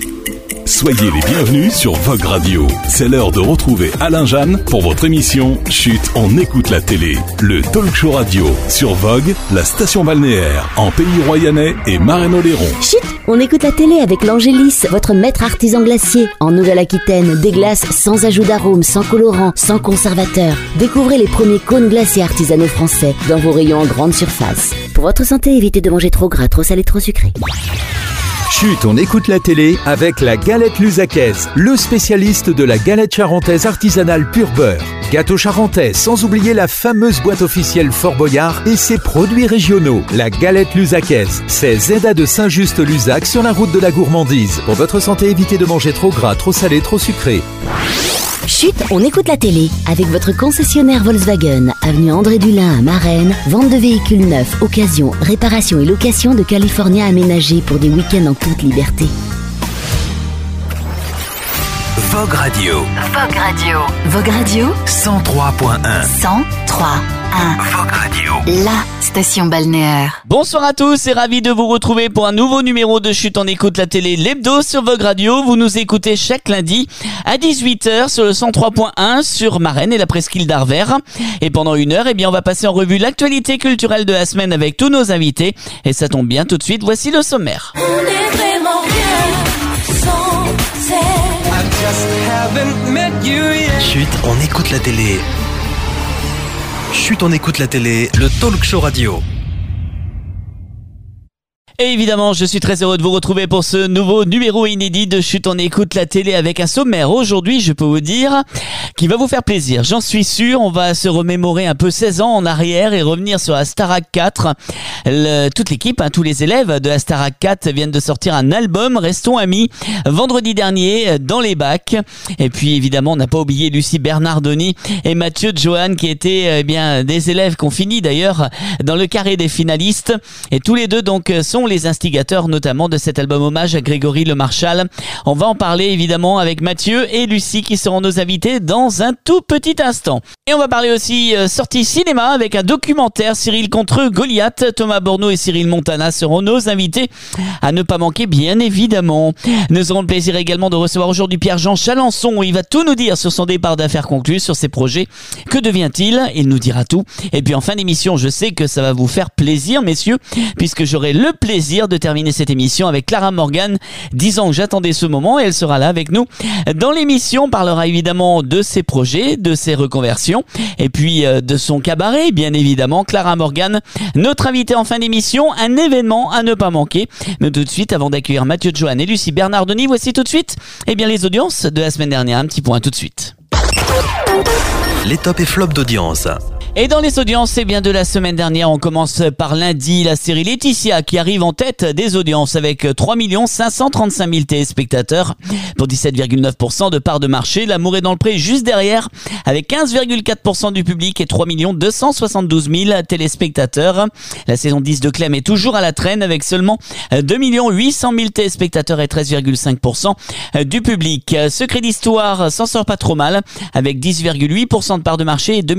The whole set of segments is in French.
Soyez les bienvenus sur Vogue Radio. C'est l'heure de retrouver Alain Jeanne pour votre émission Chut, on écoute la télé. Le talk show radio sur Vogue, la station balnéaire en Pays Royannais et Marraine-Oléron. Chut, on écoute la télé avec l'Angélis, votre maître artisan glacier. En Nouvelle-Aquitaine, des glaces sans ajout d'arôme, sans colorant, sans conservateur. Découvrez les premiers cônes glaciers artisanaux français dans vos rayons en grande surface. Pour votre santé, évitez de manger trop gras, trop salé, trop sucré. Chut, on écoute la télé avec la galette Luzacaise, le spécialiste de la galette charentaise artisanale pur beurre. Gâteau charentais, sans oublier la fameuse boîte officielle Fort Boyard et ses produits régionaux. La galette Luzacaise, c'est Zeda de Saint-Just-Luzac sur la route de la gourmandise. Pour votre santé, évitez de manger trop gras, trop salé, trop sucré. Chut, on écoute la télé avec votre concessionnaire Volkswagen, avenue André Dulin à Marennes, vente de véhicules neufs, occasion, réparation et location de California aménagés pour des week-ends en toute liberté. Vogue Radio. Vogue Radio. Vogue Radio 103.1. 103.1. Vogue Radio. La station balnéaire. Bonsoir à tous et ravi de vous retrouver pour un nouveau numéro de Chut, on écoute la télé, l'hebdo sur Vogue Radio. Vous nous écoutez chaque lundi à 18h sur le 103.1 sur Marennes et la presqu'île d'Arvers. Et pendant une heure, on va passer en revue l'actualité culturelle de la semaine avec tous nos invités. Et ça tombe bien, tout de suite, voici le sommaire. On est vraiment bien sans elle. Chut, on écoute la télé. Chut, on écoute la télé, le talk show radio. Et évidemment, je suis très heureux de vous retrouver pour ce nouveau numéro inédit de Chut, on écoute la télé avec un sommaire. Aujourd'hui, je peux vous dire, qui va vous faire plaisir. J'en suis sûr, on va se remémorer un peu 16 ans en arrière et revenir sur la Starac 4. Toute l'équipe, tous les élèves de la Starac 4 viennent de sortir un album, Restons amis, vendredi dernier dans les bacs. Et puis évidemment, on n'a pas oublié Lucie Bernardoni et Mathieu Johan qui étaient des élèves qui ont fini d'ailleurs dans le carré des finalistes. Et tous les deux donc sont les instigateurs notamment de cet album hommage à Grégory Le Marchal. On va en parler évidemment avec Mathieu et Lucie qui seront nos invités dans un tout petit instant. Et on va parler aussi sortie cinéma avec un documentaire Cyril contre Goliath. Thomas Borneau et Cyril Montana seront nos invités à ne pas manquer bien évidemment. Nous aurons le plaisir également de recevoir aujourd'hui Pierre-Jean Chalençon. Il va tout nous dire sur son départ d'affaires conclu, sur ses projets. Que devient-il? Il nous dira tout. Et puis en fin d'émission, je sais que ça va vous faire plaisir messieurs, puisque j'aurai le plaisir de terminer cette émission avec Clara Morgan, disant que j'attendais ce moment et elle sera là avec nous dans l'émission. On parlera évidemment de ses projets, de ses reconversions et puis de son cabaret bien évidemment. Clara Morgan, notre invitée en fin d'émission, un événement à ne pas manquer. Mais tout de suite, avant d'accueillir Mathieu Johan et Lucie Bernardoni, voici tout de suite les audiences de la semaine dernière. Un petit point tout de suite. Les tops et flops d'audience. Et dans les audiences, de la semaine dernière, on commence par lundi, la série Laetitia qui arrive en tête des audiences avec 3 535 000 téléspectateurs pour 17,9% de part de marché. L'amour est dans le pré juste derrière avec 15,4% du public et 3 272 000 téléspectateurs. La saison 10 de Clem est toujours à la traîne avec seulement 2 800 000 téléspectateurs et 13,5% du public. Secret d'Histoire s'en sort pas trop mal avec 10,8% de part de marché et 2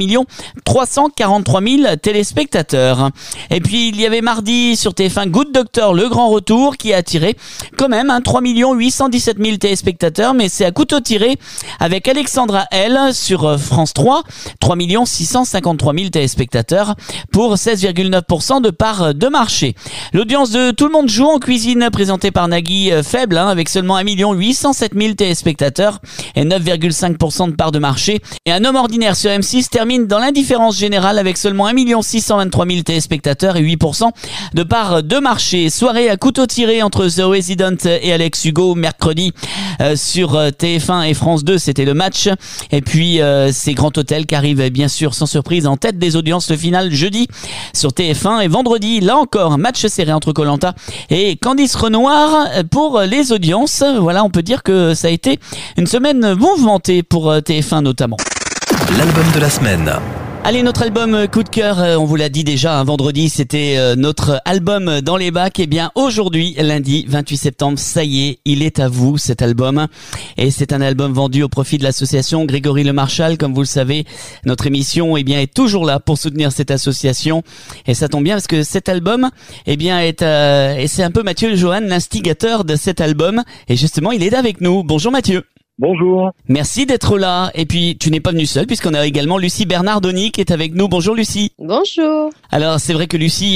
343 000 téléspectateurs. Et puis il y avait mardi sur TF1 Good Doctor, le grand retour qui a attiré quand même 3 817 000 téléspectateurs, mais c'est à couteau tiré avec Alexandra L sur France 3, 3 653 000 téléspectateurs pour 16,9% de part de marché. L'audience de Tout le monde joue en cuisine présentée par Nagui faible avec seulement 1 807 000 téléspectateurs et 9,5% de part de marché. Et Un homme ordinaire sur M6 termine dans l'indifférence générale avec seulement 1 623 000 téléspectateurs et 8% de part de marché. Soirée à couteau tiré entre The Resident et Alex Hugo mercredi sur TF1 et France 2, c'était le match. Et puis c'est Grand Hôtel qui arrive bien sûr sans surprise en tête des audiences. Le final jeudi sur TF1 et vendredi, là encore, un match serré entre Koh-Lanta et Candice Renoir pour les audiences. Voilà, on peut dire que ça a été une semaine mouvementée pour TF1 notamment. L'album de la semaine. Allez, notre album coup de cœur, on vous l'a dit déjà, un vendredi, c'était notre album dans les bacs. Et bien aujourd'hui, lundi 28 septembre, ça y est, il est à vous cet album. Et c'est un album vendu au profit de l'association Grégory Le Marchal. Comme vous le savez, notre émission est toujours là pour soutenir cette association. Et ça tombe bien parce que cet album et c'est un peu Mathieu Johan, l'instigateur de cet album. Et justement, il est avec nous. Bonjour Mathieu. Bonjour. Merci d'être là. Et puis, tu n'es pas venu seul puisqu'on a également Lucie Bernardoni qui est avec nous. Bonjour Lucie. Bonjour. Alors, c'est vrai que Lucie,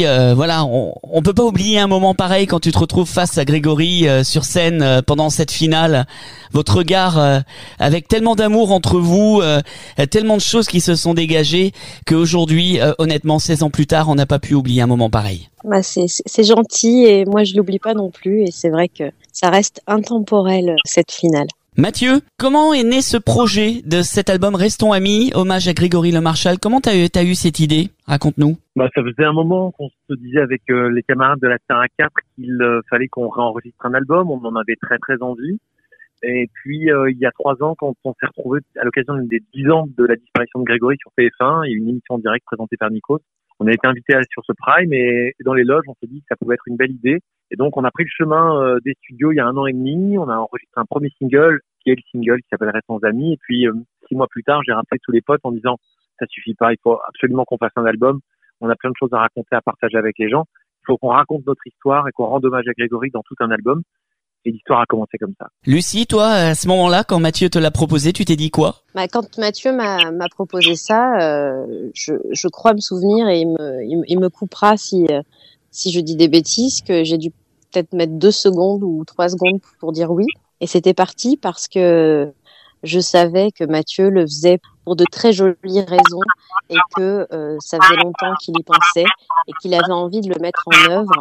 on peut pas oublier un moment pareil quand tu te retrouves face à Grégory sur scène pendant cette finale. Votre regard avec tellement d'amour entre vous, tellement de choses qui se sont dégagées qu'aujourd'hui, honnêtement, 16 ans plus tard, on n'a pas pu oublier un moment pareil. Bah c'est gentil et moi je l'oublie pas non plus et c'est vrai que ça reste intemporel cette finale. Mathieu, comment est né ce projet de cet album Restons Amis, hommage à Grégory Le Marchal? Comment t'as eu cette idée? Raconte-nous. Ça faisait un moment qu'on se disait avec les camarades de la Terre à 4 qu'il fallait qu'on réenregistre un album. On en avait très très envie. Et puis il y a 3 ans, quand on s'est retrouvés à l'occasion des 10 ans de la disparition de Grégory sur TF1, il y a eu une émission en direct présentée par Nikos. On a été invités à aller sur ce prime et dans les loges, on s'est dit que ça pouvait être une belle idée. Et donc, on a pris le chemin des studios il y a 1 an et demi. On a enregistré un premier single, qui est le single qui s'appelle Restons Amis. Et puis, 6 mois plus tard, j'ai rappelé tous les potes en disant ça suffit pas, il faut absolument qu'on fasse un album. On a plein de choses à raconter, à partager avec les gens. Il faut qu'on raconte notre histoire et qu'on rende hommage à Grégory dans tout un album. Et l'histoire a commencé comme ça. Lucie, toi, à ce moment-là, quand Mathieu te l'a proposé, tu t'es dit quoi? Quand Mathieu m'a proposé ça, je crois me souvenir et il me coupera si je dis des bêtises, que j'ai dû peut-être mettre 2 secondes ou 3 secondes pour dire oui. Et c'était parti parce que je savais que Mathieu le faisait pour de très jolies raisons et que ça faisait longtemps qu'il y pensait et qu'il avait envie de le mettre en œuvre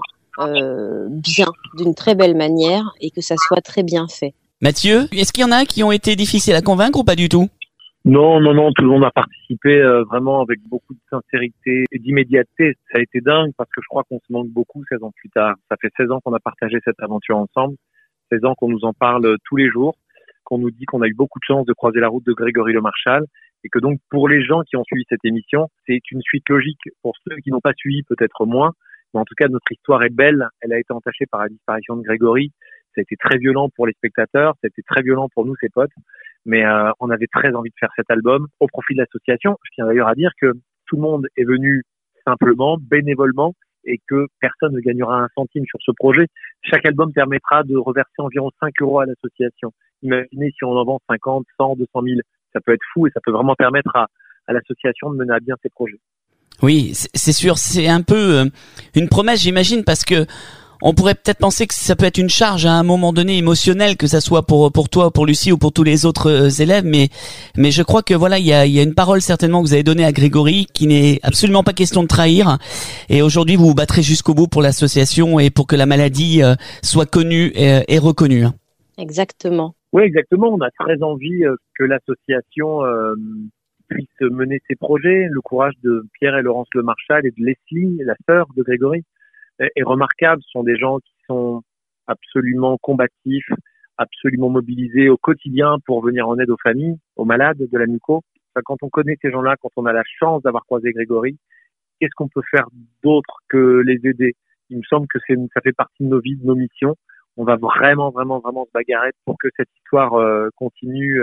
bien, d'une très belle manière et que ça soit très bien fait. Mathieu, est-ce qu'il y en a qui ont été difficiles à convaincre ou pas du tout? Non, tout le monde a participé vraiment avec beaucoup de sincérité et d'immédiateté. Ça a été dingue parce que je crois qu'on se manque beaucoup 16 ans plus tard. Ça fait 16 ans qu'on a partagé cette aventure ensemble, 16 ans qu'on nous en parle tous les jours, qu'on nous dit qu'on a eu beaucoup de chance de croiser la route de Grégory Le Marchal et que donc pour les gens qui ont suivi cette émission, c'est une suite logique. Pour ceux qui n'ont pas suivi, peut-être moins, mais en tout cas notre histoire est belle. Elle a été entachée par la disparition de Grégory. Ça a été très violent pour les spectateurs, ça a été très violent pour nous, ses potes. Mais on avait très envie de faire cet album au profit de l'association. Je tiens d'ailleurs à dire que tout le monde est venu simplement, bénévolement, et que personne ne gagnera un centime sur ce projet. Chaque album permettra de reverser environ 5 € à l'association. Imaginez si on en vend 50, 100, 200 000. Ça peut être fou et ça peut vraiment permettre à l'association de mener à bien ses projets. Oui, c'est sûr, c'est un peu une promesse, j'imagine, parce que on pourrait peut-être penser que ça peut être une charge à un moment donné émotionnelle, que ça soit pour toi, pour Lucie ou pour tous les autres élèves, mais je crois que voilà, il y a une parole certainement que vous avez donnée à Grégory qui n'est absolument pas question de trahir. Et aujourd'hui, vous vous battrez jusqu'au bout pour l'association et pour que la maladie soit connue et reconnue. Exactement. Oui, exactement. On a très envie que l'association puisse mener ses projets. Le courage de Pierre et Laurence Le Marchal et de Leslie, la sœur de Grégory, est remarquable. Ce sont des gens qui sont absolument combatifs, absolument mobilisés au quotidien pour venir en aide aux familles, aux malades de la muco. Enfin, quand on connaît ces gens-là, quand on a la chance d'avoir croisé Grégory, qu'est-ce qu'on peut faire d'autre que les aider? Il me semble que ça fait partie de nos vies, de nos missions. On va vraiment se bagarrer pour que cette histoire continue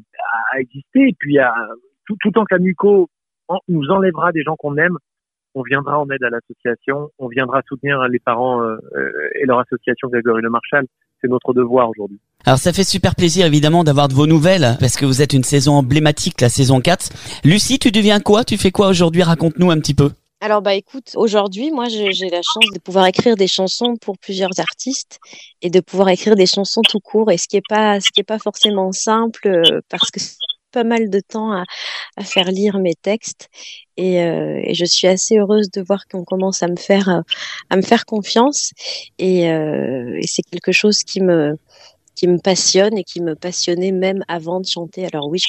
à exister. Et puis, tout tant que la muco nous enlèvera des gens qu'on aime, on viendra en aide à l'association, on viendra soutenir les parents et leur association Grégory Le Marchal. C'est notre devoir aujourd'hui. Alors ça fait super plaisir évidemment d'avoir de vos nouvelles parce que vous êtes une saison emblématique, la saison 4. Lucie, tu deviens quoi? Tu fais quoi aujourd'hui? Raconte-nous un petit peu. Alors écoute, aujourd'hui, moi j'ai la chance de pouvoir écrire des chansons pour plusieurs artistes et de pouvoir écrire des chansons tout court, et ce qui est pas forcément simple parce que c'est pas mal de temps à faire lire mes textes, et je suis assez heureuse de voir qu'on commence à me faire confiance, et c'est quelque chose qui me passionne et qui me passionnait même avant de chanter. Alors oui,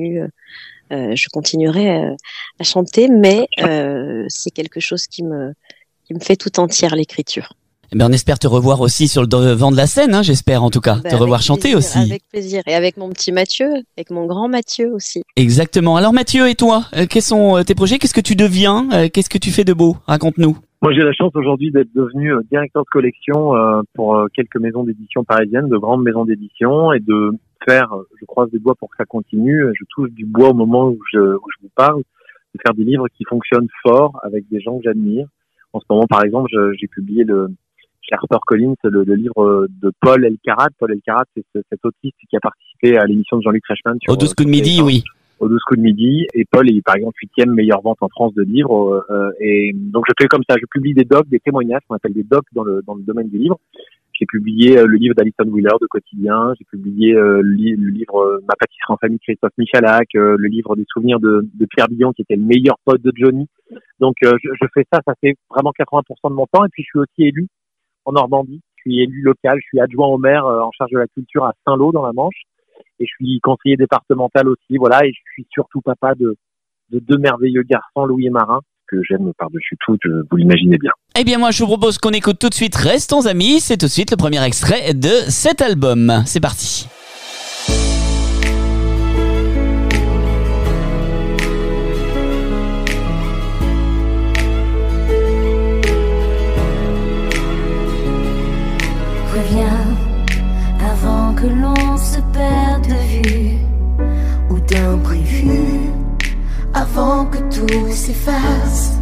je continuerai à chanter, mais c'est quelque chose qui me fait tout entière, l'écriture. Eh ben, on espère te revoir aussi sur le devant de la scène, hein, j'espère en tout cas. Te revoir chanter aussi. Avec plaisir. Et avec mon petit Mathieu, avec mon grand Mathieu aussi. Exactement. Alors Mathieu, et toi, quels sont tes projets? Qu'est-ce que tu deviens? Qu'est-ce que tu fais de beau? Raconte-nous. Moi, j'ai la chance aujourd'hui d'être devenu directeur de collection pour quelques maisons d'édition parisiennes, de grandes maisons d'édition, et de faire, je croise des doigts pour que ça continue, je touche du bois au moment où je vous parle, de faire des livres qui fonctionnent fort avec des gens que j'admire. En ce moment, par exemple, j'ai publié chez HarperCollins le livre de Paul Elkarat. Paul Elkarat, c'est cet autiste qui a participé à l'émission de Jean-Luc Reichmann. Au 12 coups de midi, oui. Au 12 coups de midi. Et Paul est, par exemple, 8e meilleure vente en France de livres. Et donc, je fais comme ça. Je publie des docs, des témoignages, qu'on appelle des docs dans le domaine du livre. J'ai publié le livre d'Alison Wheeler de Quotidien. J'ai publié le livre Ma pâtisserie en famille de Christophe Michalak, le livre des souvenirs de Pierre Billon, qui était le meilleur pote de Johnny. Donc, je fais ça fait vraiment 80% de mon temps. Et puis, je suis aussi élu en Normandie. Je suis élu local. Je suis adjoint au maire en charge de la culture à Saint-Lô, dans la Manche. Et je suis conseiller départemental aussi, voilà. Et je suis surtout papa de deux merveilleux garçons, Louis et Marin, que j'aime par-dessus tout, vous l'imaginez bien. Eh bien moi je vous propose qu'on écoute tout de suite Restons amis, c'est tout de suite le premier extrait de cet album. C'est parti. Reviens avant que l'on se perde de vue ou d'imprévu, avant que tout s'efface.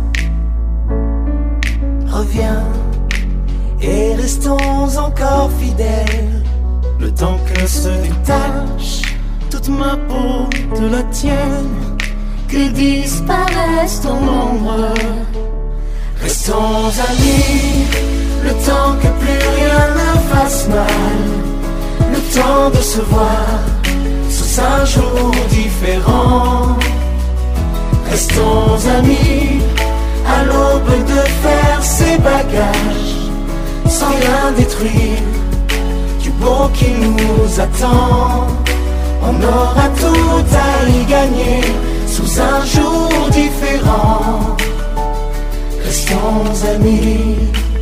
Reviens et restons encore fidèles, le temps que se détache toute ma peau de la tienne, que disparaisse ton ombre. Restons amis, le temps que plus rien ne fasse mal, le temps de se voir sous un jour différent. Restons amis, à l'aube de faire ses bagages, sans rien détruire du beau qui nous attend. On aura tout à y gagner sous un jour différent. Restons amis.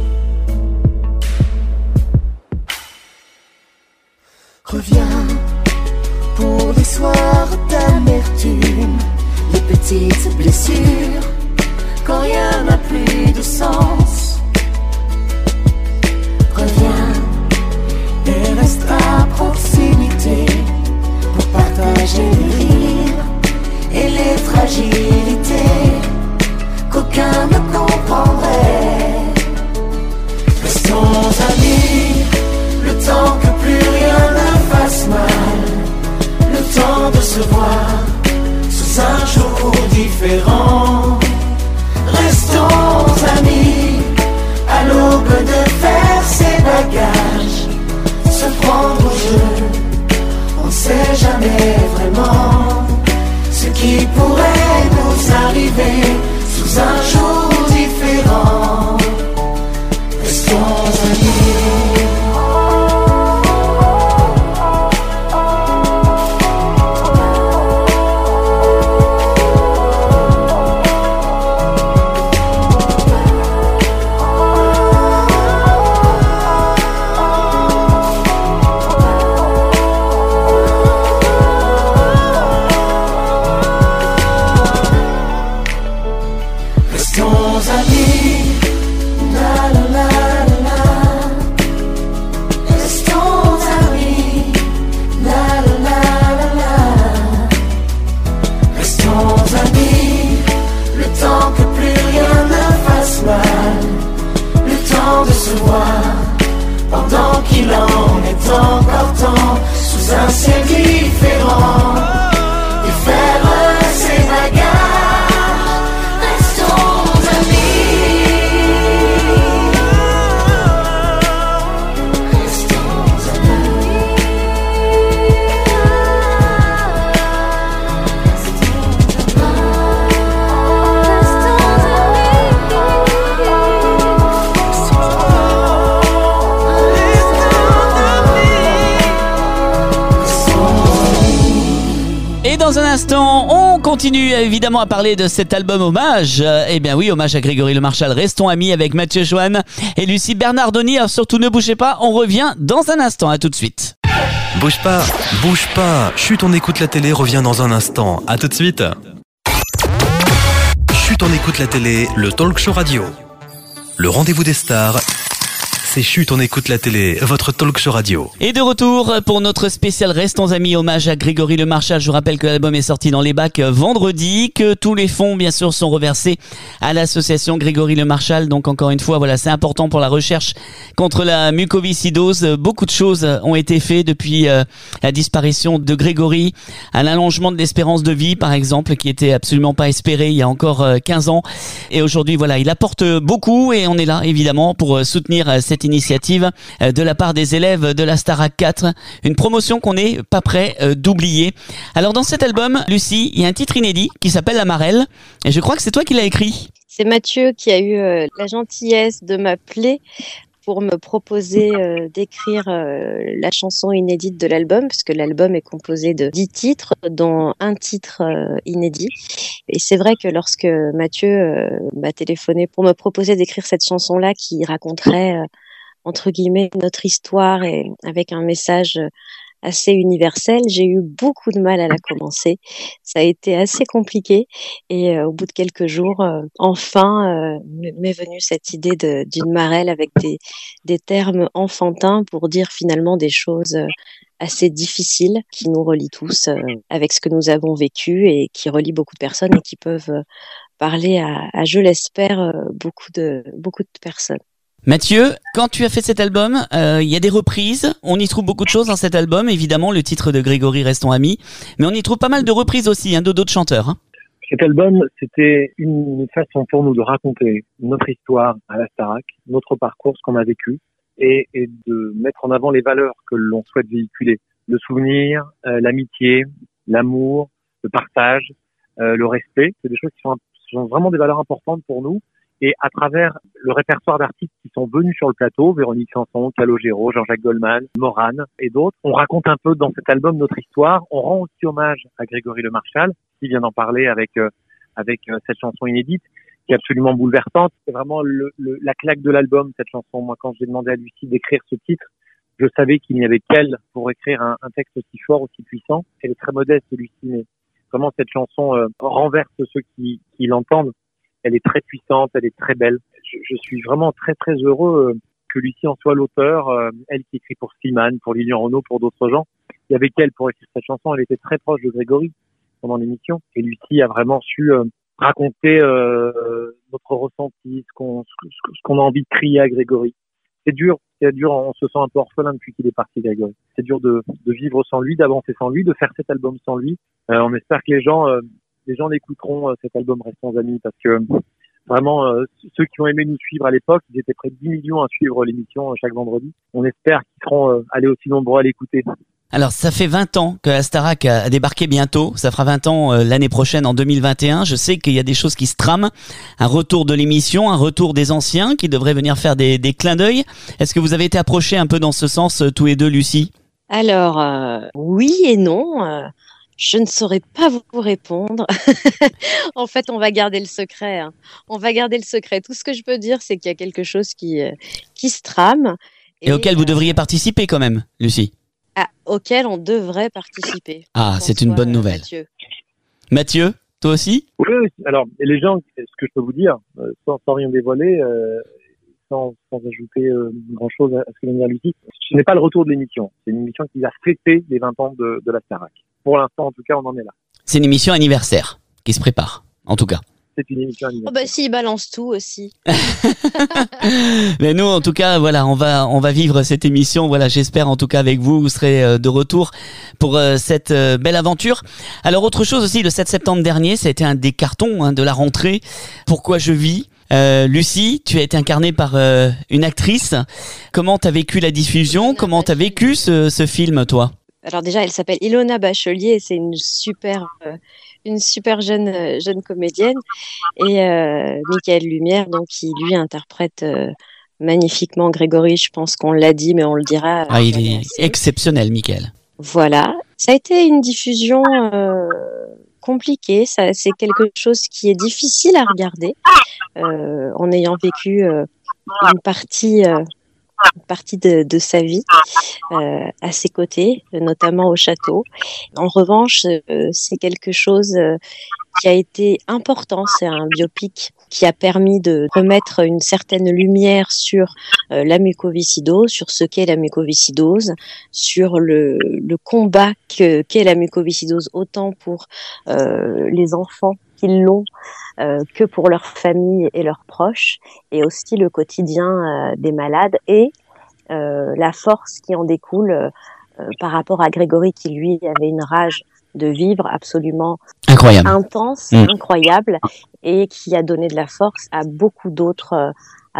Reviens pour les soirs d'amertume, les petites blessures, quand rien n'a plus de sens. Reviens et reste à proximité pour partager les rires et les fragilités qu'aucun ne comprendrait. Restons amis, le temps que plus rien ne fasse mal, le temps de se voir sous un jour différent. Restons amis, à l'aube de faire ses bagages, se prendre au jeu, on ne sait jamais vraiment ce qui pourrait nous arriver sous un jour différent. Restons amis. Pendant qu'il en est encore temps, sous un ciel différent, et faire ses bagages. Restons amis. Restons amis. Dans un instant, on continue évidemment à parler de cet album hommage. Eh bien oui, hommage à Grégory Le Marchal. Restons amis avec Mathieu Joanne et Lucie Bernardoni. Alors surtout ne bougez pas, on revient dans un instant. À tout de suite. Bouge pas. Chut, on écoute la télé, revient dans un instant. À tout de suite. Chut, on écoute la télé, le talk show radio. Le rendez-vous des stars. C'est Chut, on écoute la télé, votre talk show radio. Et de retour pour notre spécial Restons amis, hommage à Grégory Le Marchal. Je vous rappelle que l'album est sorti dans les bacs vendredi, que tous les fonds, bien sûr, sont reversés à l'association Grégory Le Marchal. Donc, encore une fois, voilà, c'est important pour la recherche contre la mucoviscidose. Beaucoup de choses ont été faites depuis la disparition de Grégory, à l'allongement de l'espérance de vie, par exemple, qui était absolument pas espéré il y a encore 15 ans. Et aujourd'hui, voilà, il apporte beaucoup et on est là, évidemment, pour soutenir cette initiative de la part des élèves de la Starac 4, une promotion qu'on n'est pas prêt d'oublier. Alors dans cet album, Lucie, il y a un titre inédit qui s'appelle La Marelle et je crois que c'est toi qui l'as écrit. C'est Mathieu qui a eu la gentillesse de m'appeler pour me proposer d'écrire la chanson inédite de l'album, puisque l'album est composé de 10 titres, dont un titre inédit. Et c'est vrai que lorsque Mathieu m'a téléphoné pour me proposer d'écrire cette chanson-là qui raconterait entre guillemets notre histoire et avec un message assez universel, j'ai eu beaucoup de mal à la commencer. Ça a été assez compliqué et au bout de quelques jours, enfin m'est venue cette idée d'une marelle avec des termes enfantins pour dire finalement des choses assez difficiles qui nous relient tous avec ce que nous avons vécu et qui relient beaucoup de personnes et qui peuvent parler à je l'espère, beaucoup de personnes. Mathieu, quand tu as fait cet album, il y a des reprises, on y trouve beaucoup de choses dans cet album, évidemment le titre de Grégory Restons amis, mais on y trouve pas mal de reprises aussi, de d'autres chanteurs. Cet album, c'était une façon pour nous de raconter notre histoire à la Starac, notre parcours, ce qu'on a vécu, et de mettre en avant les valeurs que l'on souhaite véhiculer. Le souvenir, l'amitié, l'amour, le partage, le respect, c'est des choses qui sont vraiment des valeurs importantes pour nous. Et à travers le répertoire d'artistes qui sont venus sur le plateau, Véronique Sanson, Calogero, Jean-Jacques Goldman, Morane et d'autres, on raconte un peu dans cet album notre histoire. On rend aussi hommage à Grégory Le Marchal, qui vient d'en parler avec cette chanson inédite, qui est absolument bouleversante. C'est vraiment la claque de l'album, cette chanson. Moi, quand j'ai demandé à Lucie d'écrire ce titre, je savais qu'il n'y avait qu'elle pour écrire un texte aussi fort, aussi puissant. Elle est très modeste, Lucie, mais vraiment cette chanson renverse ceux qui l'entendent. Elle est très puissante, elle est très belle. Je suis vraiment très très heureux que Lucie en soit l'auteur. Elle qui écrit pour Slimane, pour Lilian Renaud, pour d'autres gens. Il y avait qu'elle pour écrire cette chanson. Elle était très proche de Grégory pendant l'émission. Et Lucie a vraiment su raconter notre ressenti, ce qu'on a envie de crier à Grégory. C'est dur, on se sent un peu orphelin depuis qu'il est parti, Grégory. C'est dur de vivre sans lui, d'avancer sans lui, de faire cet album sans lui. On espère que les gens l'écouteront, cet album Restons amis, parce que vraiment, ceux qui ont aimé nous suivre à l'époque, ils étaient près de 10 millions à suivre l'émission chaque vendredi. On espère qu'ils seront allés aussi nombreux à l'écouter. Alors, ça fait 20 ans que la Starac a débarqué bientôt. Ça fera 20 ans l'année prochaine, en 2021. Je sais qu'il y a des choses qui se trament. Un retour de l'émission, un retour des anciens qui devraient venir faire des clins d'œil. Est-ce que vous avez été approchés un peu dans ce sens, tous les deux, Lucie ? Alors, oui et non. Je ne saurais pas vous répondre. En fait, on va garder le secret. On va garder le secret. Tout ce que je peux dire, c'est qu'il y a quelque chose qui se trame. Et auquel vous devriez participer quand même, Lucie. Auquel on devrait participer. Ah, c'est une bonne nouvelle. Mathieu, toi aussi ? Oui, alors, les gens, ce que je peux vous dire, sans rien dévoiler, sans ajouter grand-chose à ce que vient de dire Lucie, ce n'est pas le retour de l'émission. C'est une émission qui a fêté les 20 ans de la Starac. Pour l'instant, en tout cas, on en est là. C'est une émission anniversaire qui se prépare, en tout cas. C'est une émission anniversaire. Oh bah si, il balance tout aussi. Mais nous, en tout cas, voilà, on va vivre cette émission. Voilà, j'espère en tout cas avec vous serez de retour pour cette belle aventure. Alors, autre chose aussi, le 7 septembre dernier, ça a été un des cartons de la rentrée. Pourquoi je vis ? Lucie, tu as été incarnée par une actrice. Comment t'as vécu la diffusion ? Comment t'as vécu ce film, toi ? Alors déjà, elle s'appelle Ilona Bachelier et c'est une super jeune comédienne. Et Michael Lumière, donc qui lui interprète magnifiquement Grégory. Je pense qu'on l'a dit, mais on le dira. Ah, il est exceptionnel, Michael. Voilà. Ça a été une diffusion compliqué. Ça, c'est quelque chose qui est difficile à regarder en ayant vécu une partie de sa vie à ses côtés, notamment au château. En revanche, c'est quelque chose qui a été important. C'est un biopic qui a permis de remettre une certaine lumière sur la mucoviscidose, sur ce qu'est la mucoviscidose, sur le combat qu'est la mucoviscidose, autant pour les enfants qui l'ont que pour leur famille et leurs proches, et aussi le quotidien des malades et la force qui en découle par rapport à Grégory qui, lui, avait une rage de vivre absolument incroyable, intense, incroyable, et qui a donné de la force à beaucoup d'autres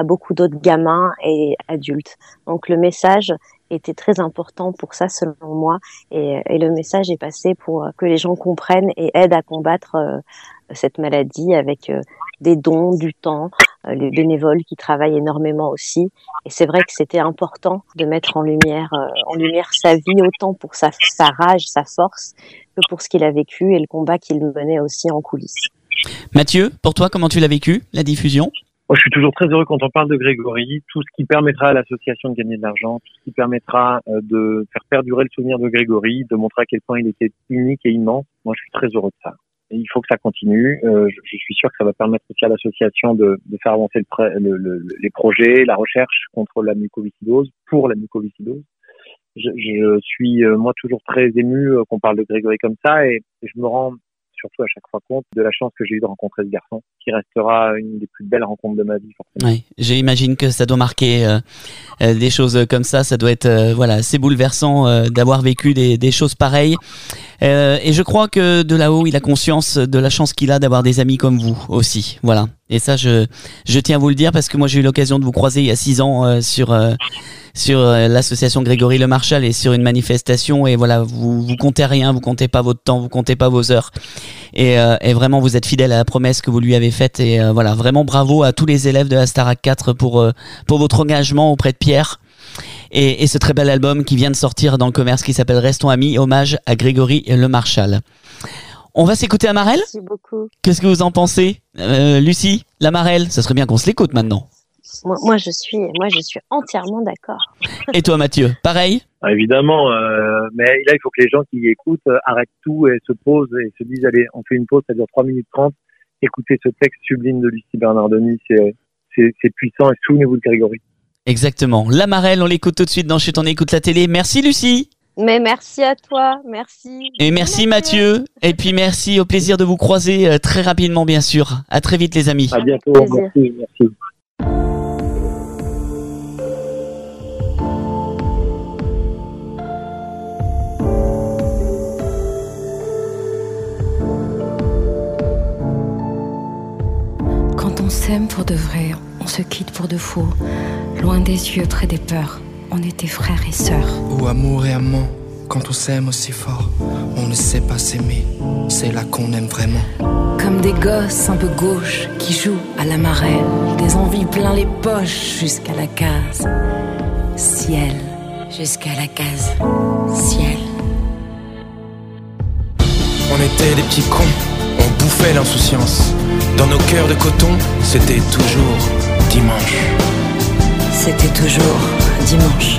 gamins et adultes. Donc le message était très important pour ça, selon moi, et le message est passé pour que les gens comprennent et aident à combattre cette maladie avec des dons, du temps, les bénévoles qui travaillent énormément aussi. Et c'est vrai que c'était important de mettre en lumière sa vie, autant pour sa rage, sa force, que pour ce qu'il a vécu et le combat qu'il menait aussi en coulisses. Mathieu, pour toi, comment tu l'as vécu, la diffusion ? Moi, je suis toujours très heureux quand on parle de Grégory. Tout ce qui permettra à l'association de gagner de l'argent, tout ce qui permettra de faire perdurer le souvenir de Grégory, de montrer à quel point il était unique et immense. Moi, je suis très heureux de ça. Et il faut que ça continue. Je suis sûr que ça va permettre aussi à l'association de faire avancer les projets, la recherche contre la mucoviscidose, pour la mucoviscidose. Je suis, moi, toujours très ému qu'on parle de Grégory comme ça, et je me rends surtout à chaque fois compte de la chance que j'ai eu de rencontrer ce garçon, qui restera une des plus belles rencontres de ma vie, forcément. Oui, j'imagine que ça doit marquer des choses comme ça. Ça doit être voilà, assez bouleversant d'avoir vécu des choses pareilles. Et je crois que de là-haut, il a conscience de la chance qu'il a d'avoir des amis comme vous aussi. Voilà. Et ça, je tiens à vous le dire parce que moi, j'ai eu l'occasion de vous croiser il y a 6 ans sur l'association Grégory Le Marchal et sur une manifestation, et voilà, vous comptez rien, vous comptez pas votre temps, vous comptez pas vos heures, et vraiment vous êtes fidèle à la promesse que vous lui avez faite, et voilà, vraiment bravo à tous les élèves de la Starac 4 pour votre engagement auprès de Pierre et ce très bel album qui vient de sortir dans le commerce qui s'appelle Restons Amis, hommage à Grégory Le Marchal. On va s'écouter Amarelle. Merci beaucoup. Qu'est-ce que vous en pensez, Lucie, l'Amarelle? Ça serait bien qu'on se l'écoute maintenant. Moi, je suis entièrement d'accord. Et toi, Mathieu, pareil? Évidemment, mais là, il faut que les gens qui écoutent arrêtent tout et se posent et se disent, allez, on fait une pause, ça dure 3 minutes 30. Écoutez ce texte sublime de Lucie Bernardoni, c'est puissant, et souvenez-vous de Grégory. Exactement. L'Amarelle, on l'écoute tout de suite dans Chut, on écoute la télé. Merci, Lucie. Mais merci à toi, merci. Et merci Mathieu. Et puis merci, au plaisir de vous croiser très rapidement, bien sûr. À très vite, les amis. À bientôt, merci. Quand on s'aime pour de vrai, on se quitte pour de faux. Loin des yeux, près des peurs, on était frères et sœurs. Ou amour et amant, quand on s'aime aussi fort, on ne sait pas s'aimer, c'est là qu'on aime vraiment. Comme des gosses un peu gauches qui jouent à la marelle, des envies plein les poches jusqu'à la case ciel, jusqu'à la case ciel. On était des petits cons, on bouffait l'insouciance. Dans nos cœurs de coton, c'était toujours dimanche. C'était toujours dimanche.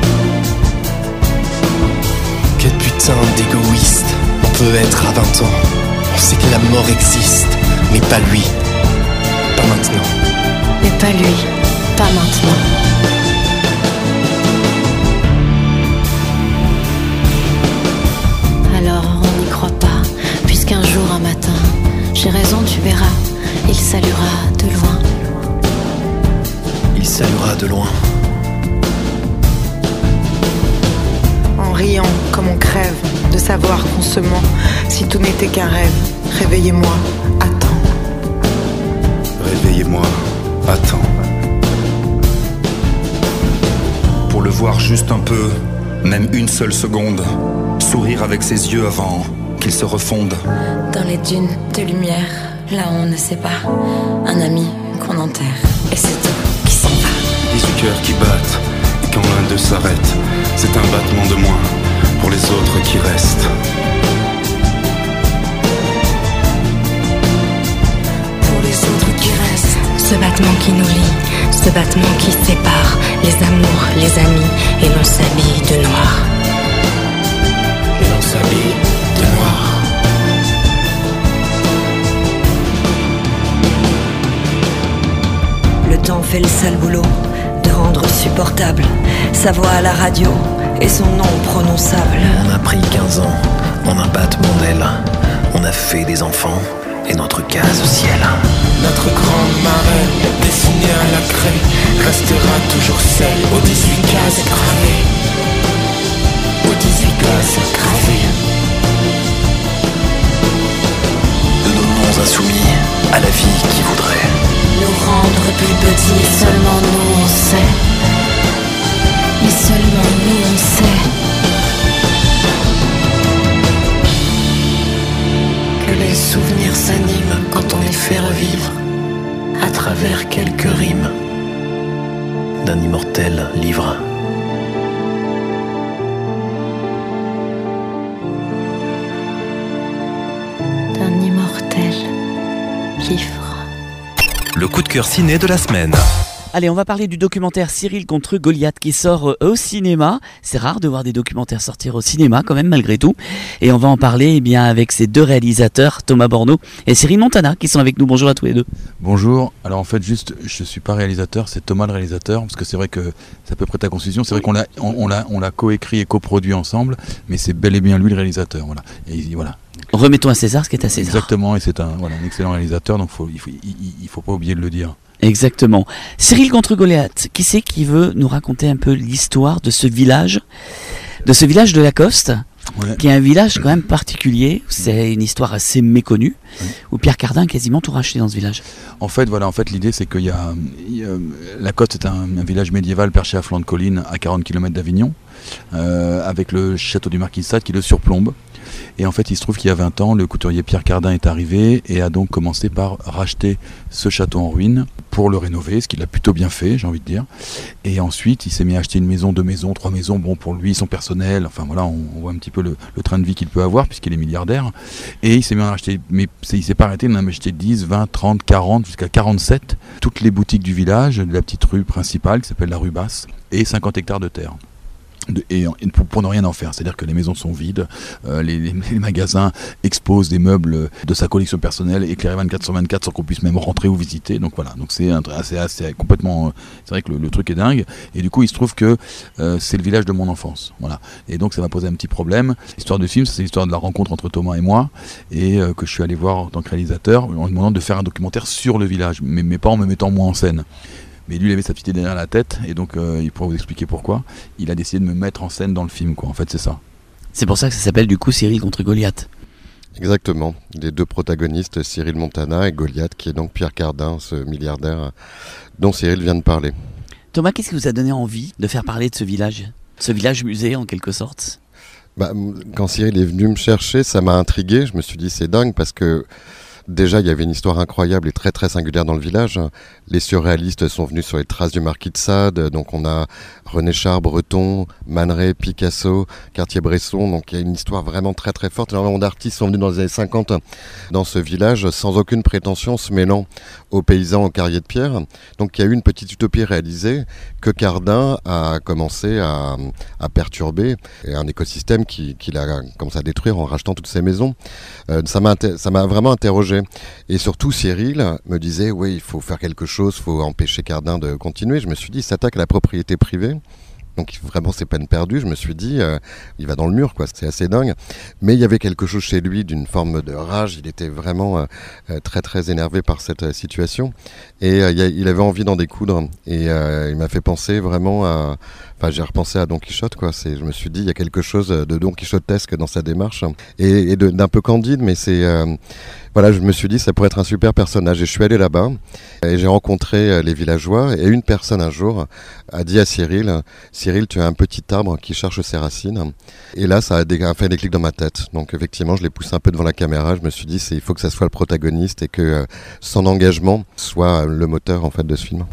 Quel putain d'égoïste on peut être à 20 ans. On sait que la mort existe, mais pas lui, pas maintenant. Mais pas lui, pas maintenant. Alors on n'y croit pas, puisqu'un jour, un matin, j'ai raison, tu verras, il saluera de loin. Il saluera de loin. En riant comme on crève, de savoir qu'on se ment, si tout n'était qu'un rêve, réveillez-moi, attends. Réveillez-moi, attends. Pour le voir juste un peu, même une seule seconde, sourire avec ses yeux avant qu'il se refonde. Dans les dunes de lumière, là où on ne sait pas, un ami qu'on enterre, et c'est tout qui s'en va. 18 cœurs qui battent, et quand l'un d'eux s'arrête, c'est un battement de moins pour les autres qui restent. Ce battement qui nous lie, ce battement qui sépare les amours, les amis, et l'on s'habille de noir. Et l'on s'habille de noir. Le temps fait le sale boulot de rendre supportable sa voix à la radio et son nom prononçable. On a pris 15 ans en un battement d'aile. On a fait des enfants et notre case au ciel. Notre grande marraine, dessinée à la craie, restera toujours celle aux 18 cases gravées. Aux 18 cases gravées. De nos noms insoumis à la vie qui voudrait nous rendre plus petits, seulement nous on sait. Et seulement nous on sait. Que les souvenirs s'animent quand on les fait revivre à travers quelques rimes d'un immortel livre. D'un immortel livre. Le coup de cœur ciné de la semaine. Allez, on va parler du documentaire Cyril contre Goliath qui sort au cinéma. C'est rare de voir des documentaires sortir au cinéma quand même malgré tout. Et on va en parler avec ces deux réalisateurs, Thomas Borneau et Cyril Montana, qui sont avec nous. Bonjour à tous les deux. Bonjour. Alors en fait, juste, je suis pas réalisateur, c'est Thomas le réalisateur, parce que c'est vrai que c'est à peu près ta constitution. C'est vrai qu'on l'a coécrit et coproduit ensemble, mais c'est bel et bien lui le réalisateur. Voilà. Et voilà. Remettons à César ce qui est à César. Exactement, et c'est un excellent réalisateur, donc il faut pas oublier de le dire. Exactement. Cyril contre Goliath, qui c'est qui veut nous raconter un peu l'histoire de ce village de Lacoste, qui est un village quand même particulier, c'est une histoire assez méconnue, où Pierre Cardin a quasiment tout racheté dans ce village. En fait, l'idée c'est qu'il y a Lacoste est un village médiéval perché à flanc de colline à 40 km d'Avignon, avec le château du Marquis de Sade qui le surplombe. Et en fait, il se trouve qu'il y a 20 ans, le couturier Pierre Cardin est arrivé et a donc commencé par racheter ce château en ruine pour le rénover, ce qu'il a plutôt bien fait, j'ai envie de dire. Et ensuite, il s'est mis à acheter une maison, 2 maisons, 3 maisons, bon, pour lui, son personnel, enfin voilà, on voit un petit peu le train de vie qu'il peut avoir puisqu'il est milliardaire. Et il s'est mis à en acheter, mais il s'est pas arrêté, il en a acheté 10, 20, 30, 40, jusqu'à 47. Toutes les boutiques du village, de la petite rue principale qui s'appelle la rue Basse, et 50 hectares de terre. Et pour ne rien en faire, c'est-à-dire que les maisons sont vides, les magasins exposent des meubles de sa collection personnelle éclairés 24/24 sans qu'on puisse même rentrer ou visiter. Donc voilà, donc c'est assez complètement, c'est vrai que le truc est dingue. Et du coup, il se trouve que c'est le village de mon enfance, voilà. Et donc ça m'a posé un petit problème. L'histoire du film, c'est l'histoire de la rencontre entre Thomas et moi, et que je suis allé voir en tant que réalisateur en lui demandant de faire un documentaire sur le village, mais pas en me mettant moi en scène. Mais lui, il avait sa petite idée derrière la tête, et donc il pourra vous expliquer pourquoi. Il a décidé de me mettre en scène dans le film, quoi. En fait, c'est ça. C'est pour ça que ça s'appelle du coup Cyril contre Goliath. Exactement. Les deux protagonistes, Cyril Montana et Goliath, qui est donc Pierre Cardin, ce milliardaire dont Cyril vient de parler. Thomas, qu'est-ce qui vous a donné envie de faire parler de ce village musée en quelque sorte? Quand Cyril est venu me chercher, ça m'a intrigué. Je me suis dit, c'est dingue parce que déjà, il y avait une histoire incroyable et très très singulière dans le village. Les surréalistes sont venus sur les traces du Marquis de Sade. Donc on a René Char, Breton, Man Ray, Picasso, Cartier-Bresson. Donc il y a une histoire vraiment très très forte. Énormément d'artistes sont venus dans les années 50 dans ce village sans aucune prétention, se mêlant aux paysans, aux carriers de pierre. Donc il y a eu une petite utopie réalisée que Cardin a commencé à perturber. Et un écosystème qu'il a commencé à détruire en rachetant toutes ces maisons. Ça m'a vraiment interrogé. Et surtout, Cyril me disait, oui, il faut faire quelque chose, il faut empêcher Cardin de continuer. Je me suis dit, il s'attaque à la propriété privée. Donc vraiment, c'est peine perdue. Je me suis dit, il va dans le mur, quoi. C'est assez dingue. Mais il y avait quelque chose chez lui d'une forme de rage. Il était vraiment très très énervé par cette situation. Et il avait envie d'en découdre. Et il m'a fait penser vraiment à... Enfin, j'ai repensé à Don Quichotte, quoi. Je me suis dit, il y a quelque chose de Don Quichotesque dans sa démarche. Et d'un peu candide, mais c'est... Voilà, je me suis dit, ça pourrait être un super personnage. Et je suis allé là-bas, et j'ai rencontré les villageois, et une personne un jour a dit à Cyril, Cyril, tu as un petit arbre qui cherche ses racines. Et là, ça a fait un déclic dans ma tête. Donc effectivement, je l'ai poussé un peu devant la caméra. Je me suis dit, il faut que ça soit le protagoniste et que son engagement soit le moteur en fait de ce film.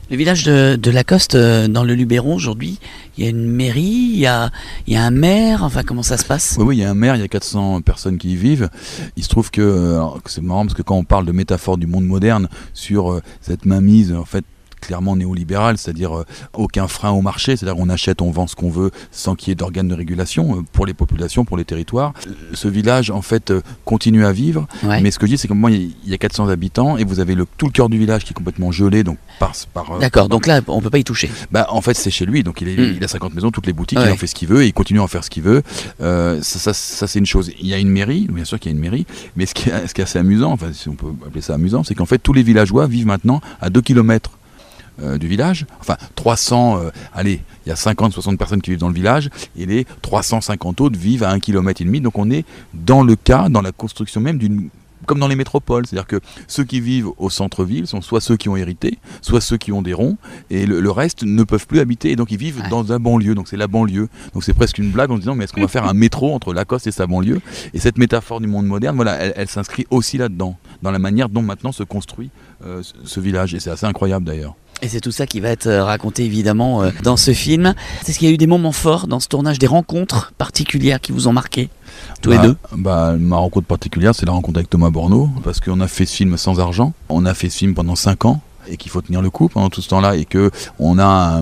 Le village de Lacoste, dans le Luberon, aujourd'hui, il y a une mairie, il y a un maire, enfin comment ça se passe ? Oui, il y a un maire, il y a 400 personnes qui y vivent. Il se trouve que c'est marrant parce que quand on parle de métaphore du monde moderne sur cette mainmise, en fait, clairement néolibéral, c'est-à-dire aucun frein au marché, c'est-à-dire on achète, on vend ce qu'on veut sans qu'il y ait d'organes de régulation pour les populations, pour les territoires. Ce village, en fait, continue à vivre, mais ce que je dis, c'est que moi, il y a 400 habitants et vous avez tout le cœur du village qui est complètement gelé, donc D'accord, donc là, on peut pas y toucher. En fait, c'est chez lui, donc il a 50 maisons, toutes les boutiques, il en fait ce qu'il veut et il continue à en faire ce qu'il veut. Ça, c'est une chose. Il y a une mairie, bien sûr qu'il y a une mairie, mais ce qui est assez amusant, enfin, si on peut appeler ça amusant, c'est qu'en fait, tous les villageois vivent maintenant à 2 km du village, enfin 300, il y a 50-60 personnes qui vivent dans le village et les 350 autres vivent à 1,5 km, donc on est dans la construction même comme dans les métropoles, c'est-à-dire que ceux qui vivent au centre-ville sont soit ceux qui ont hérité, soit ceux qui ont des ronds, et le reste ne peuvent plus habiter, et donc ils vivent dans un banlieue, donc c'est la banlieue. Donc c'est presque une blague en se disant, mais est-ce qu'on va faire un métro entre Lacoste et sa banlieue ? Et cette métaphore du monde moderne, voilà, elle s'inscrit aussi là-dedans, dans la manière dont maintenant se construit ce village, et c'est assez incroyable d'ailleurs. Et c'est tout ça qui va être raconté évidemment dans ce film. Est-ce qu'il y a eu des moments forts dans ce tournage, des rencontres particulières qui vous ont marqué, tous les deux ? Ma rencontre particulière, c'est la rencontre avec Thomas Borneau, parce qu'on a fait ce film sans argent. On a fait ce film pendant 5 ans. Et qu'il faut tenir le coup pendant tout ce temps-là, et que on a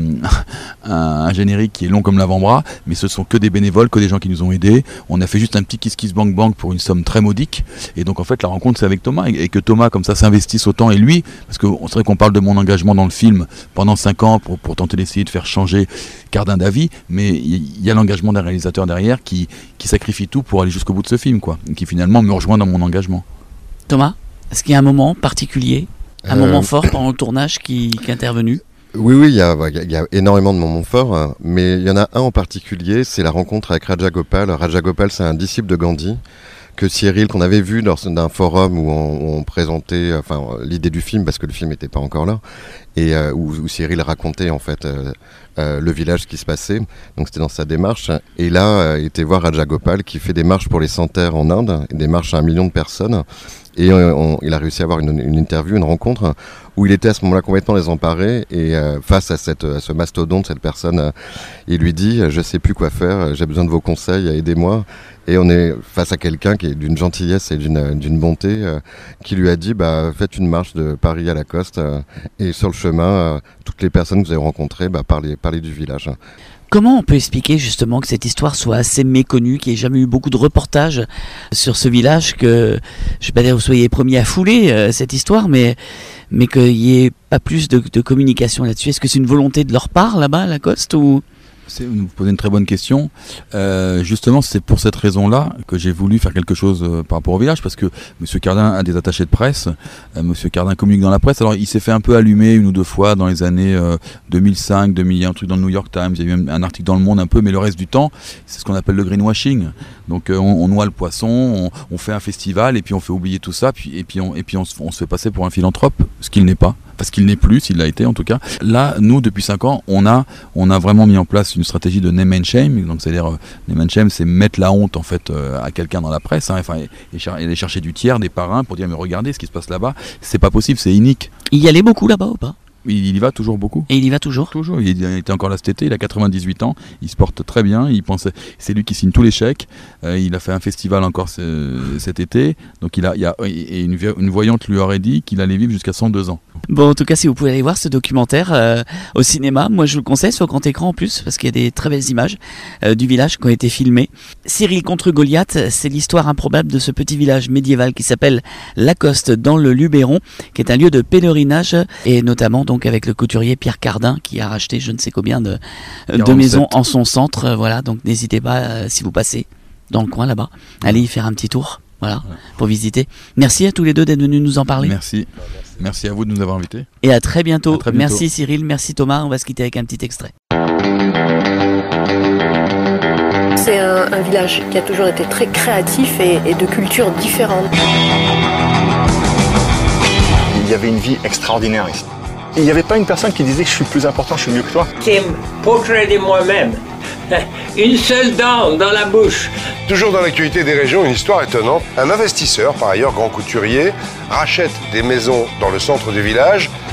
un générique qui est long comme l'avant-bras, mais ce sont que des bénévoles, que des gens qui nous ont aidés. On a fait juste un petit kiss bank bank pour une somme très modique, et donc en fait la rencontre c'est avec Thomas, et que Thomas comme ça s'investisse autant, et lui, parce que c'est vrai qu'on parle de mon engagement dans le film pendant 5 ans pour tenter d'essayer de faire changer Cardin d'avis, mais il y a l'engagement d'un réalisateur derrière qui sacrifie tout pour aller jusqu'au bout de ce film, quoi, et qui finalement me rejoint dans mon engagement. Thomas, est-ce qu'il y a un moment particulier, un moment fort pendant le tournage qui est intervenu ? Oui, il y a énormément de moments forts, mais il y en a un en particulier, c'est la rencontre avec Raja Gopal. Raja Gopal, c'est un disciple de Gandhi que Cyril, qu'on avait vu dans d'un forum où on présentait l'idée du film, parce que le film n'était pas encore là, et où Cyril racontait en fait le village, ce qui se passait. Donc c'était dans sa démarche. Et là, était voir Raja Gopal qui fait des marches pour les sans-terre en Inde, des marches à 1 million de personnes. Et il a réussi à avoir une interview, une rencontre où il était à ce moment-là complètement désemparé, et face à ce mastodonte, cette personne, il lui dit « Je sais plus quoi faire, j'ai besoin de vos conseils, aidez-moi ». Et on est face à quelqu'un qui est d'une gentillesse et d'une bonté, qui lui a dit faites une marche de Paris à Lacoste, et sur le chemin, toutes les personnes que vous avez rencontrées, parlez du village. Comment on peut expliquer justement que cette histoire soit assez méconnue, qu'il n'y ait jamais eu beaucoup de reportages sur ce village, que, je ne vais pas dire que vous soyez les premiers à fouler cette histoire, mais qu'il n'y ait pas plus de communication là-dessus ? Est-ce que c'est une volonté de leur part là-bas à Lacoste ou... Vous posez une très bonne question. Justement, c'est pour cette raison-là que j'ai voulu faire quelque chose par rapport au village, parce que M. Cardin a des attachés de presse. M. Cardin communique dans la presse. Alors, il s'est fait un peu allumer 1 ou 2 fois dans les années 2005, 2000, un truc dans le New York Times. Il y a eu un article dans Le Monde un peu, mais le reste du temps, c'est ce qu'on appelle le greenwashing. Donc, on noie le poisson, on fait un festival, et puis on fait oublier tout ça, et puis on se fait passer pour un philanthrope, ce qu'il n'est pas. Parce qu'il n'est plus, s'il l'a été en tout cas. Là, nous, depuis 5 ans, on a vraiment mis en place une stratégie de name and shame. Donc, c'est-à-dire, name and shame, c'est mettre la honte en fait à quelqu'un dans la presse, et aller chercher du tiers, des parrains, pour dire mais regardez ce qui se passe là-bas. C'est pas possible, c'est inique. Il y allait beaucoup là-bas ou pas ? Il y va toujours beaucoup. Et il y va toujours ? Toujours. Il était encore là cet été, il a 98 ans, il se porte très bien, c'est lui qui signe tous les chèques. Il a fait un festival encore cet été, donc et une voyante lui aurait dit qu'il allait vivre jusqu'à 102 ans. Bon, en tout cas, si vous pouvez aller voir ce documentaire au cinéma, moi je vous le conseille, sur grand écran en plus, parce qu'il y a des très belles images du village qui ont été filmées. Cyril contre Goliath, c'est l'histoire improbable de ce petit village médiéval qui s'appelle Lacoste dans le Luberon, qui est un lieu de pèlerinage, et notamment donc avec le couturier Pierre Cardin qui a racheté je ne sais combien de maisons en son centre. Voilà, donc n'hésitez pas si vous passez dans le coin là-bas, allez y faire un petit tour, voilà, pour visiter. Merci à tous les deux d'être venus nous en parler. Merci à vous de nous avoir invités. Et à très bientôt. Merci Cyril, merci Thomas. On va se quitter avec un petit extrait. C'est un village qui a toujours été très créatif et de cultures différentes. Il y avait une vie extraordinaire ici. Il n'y avait pas une personne qui disait que je suis plus important, je suis mieux que toi. C'est portrait de moi-même. Une seule dent dans la bouche. Toujours dans l'actualité des régions, une histoire étonnante. Un investisseur, par ailleurs grand couturier, rachète des maisons dans le centre du village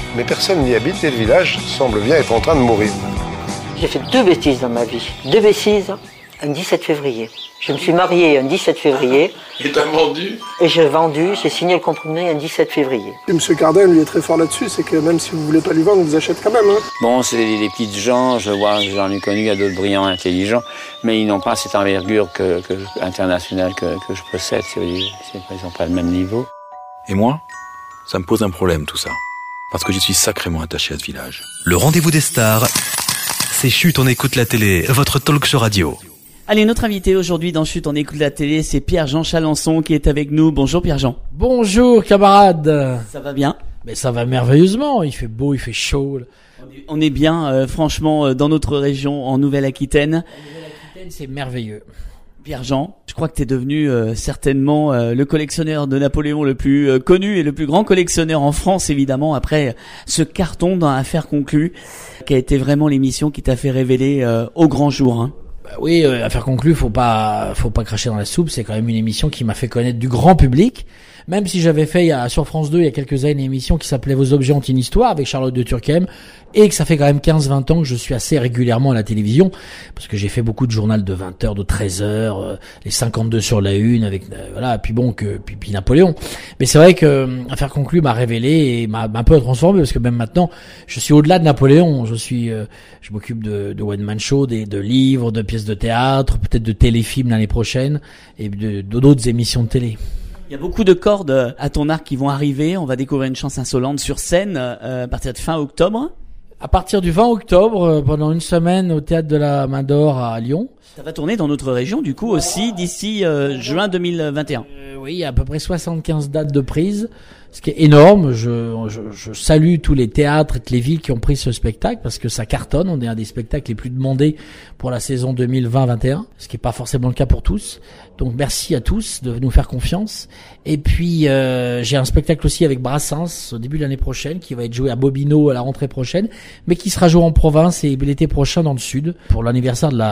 mais personne n'y habite et le village semble bien être en train de mourir. J'ai fait 2 bêtises dans ma vie. 2 bêtises, un 17 février. Je me suis marié un 17 février. Et t'as vendu? Et j'ai vendu, j'ai signé le compromis un 17 février. Et M. Cardin, lui, est très fort là-dessus, c'est que même si vous voulez pas lui vendre, il vous achète quand même. Hein. Bon, c'est des petites gens, j'en ai connu, il y a d'autres brillants, intelligents, mais ils n'ont pas cette envergure internationale que je possède, si vous voulez. Ils n'ont pas le même niveau. Et moi, ça me pose un problème tout ça, parce que je suis sacrément attaché à ce village. Le rendez-vous des stars, c'est Chut, on écoute la télé, votre talk show radio. Allez, notre invité aujourd'hui dans Chut, on écoute la télé, c'est Pierre-Jean Chalençon qui est avec nous. Bonjour Pierre-Jean. Bonjour camarades. Ça va bien? Mais ça va merveilleusement, il fait beau, il fait chaud. On est bien, franchement, dans notre région, en Nouvelle-Aquitaine. En Nouvelle-Aquitaine, c'est merveilleux. Pierre-Jean, je crois que tu es devenu certainement le collectionneur de Napoléon le plus connu et le plus grand collectionneur en France, évidemment, après ce carton dans Affaires conclues, qui a été vraiment l'émission qui t'a fait révéler au grand jour. Hein. Oui, Affaires conclues, faut pas cracher dans la soupe, c'est quand même une émission qui m'a fait connaître du grand public. Même si j'avais fait sur France 2 il y a quelques années une émission qui s'appelait Vos objets ont une histoire avec Charlotte de Turckheim, et que ça fait quand même 15-20 ans que je suis assez régulièrement à la télévision, parce que j'ai fait beaucoup de journal de 20h, de 13h, les 52 sur la une avec voilà, puis bon puis Napoléon. Mais c'est vrai que Affaires conclues m'a révélé et m'a un peu transformé, parce que même maintenant je suis au-delà de Napoléon, je m'occupe de one man show, de livres, de pièces de théâtre, peut-être de téléfilms l'année prochaine et d'autres émissions de télé. Il y a beaucoup de cordes à ton arc qui vont arriver. On va découvrir une chance insolente sur scène à partir de fin octobre. À partir du 20 octobre, pendant une semaine au Théâtre de la Main d'Or à Lyon. Ça va tourner dans notre région du coup aussi d'ici juin 2021. Oui, il y a à peu près 75 dates de prise, ce qui est énorme. Je salue tous les théâtres et toutes les villes qui ont pris ce spectacle, parce que ça cartonne. On est un des spectacles les plus demandés pour la saison 2020-21, ce qui est pas forcément le cas pour tous. Donc merci à tous de nous faire confiance. Et puis j'ai un spectacle aussi avec Brassens au début de l'année prochaine, qui va être joué à Bobino à la rentrée prochaine, mais qui sera joué en province et l'été prochain dans le sud pour l'anniversaire de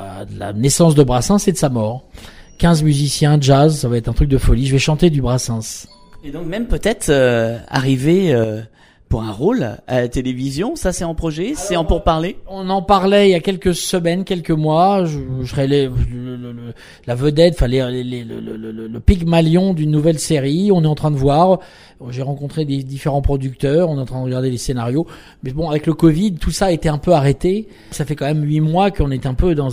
la naissance de Brassens et de sa mort. 15 musiciens, jazz, ça va être un truc de folie. Je vais chanter du Brassens. Et donc même peut-être arriver pour un rôle à la télévision, ça c'est en projet, c'est en pourparlers. On en parlait il y a quelques semaines, quelques mois. Je serais la vedette, enfin le Pygmalion d'une nouvelle série. On est en train de voir. J'ai rencontré des différents producteurs. On est en train de regarder les scénarios. Mais bon, avec le Covid, tout ça a été un peu arrêté. Ça fait quand même 8 mois qu'on est un peu dans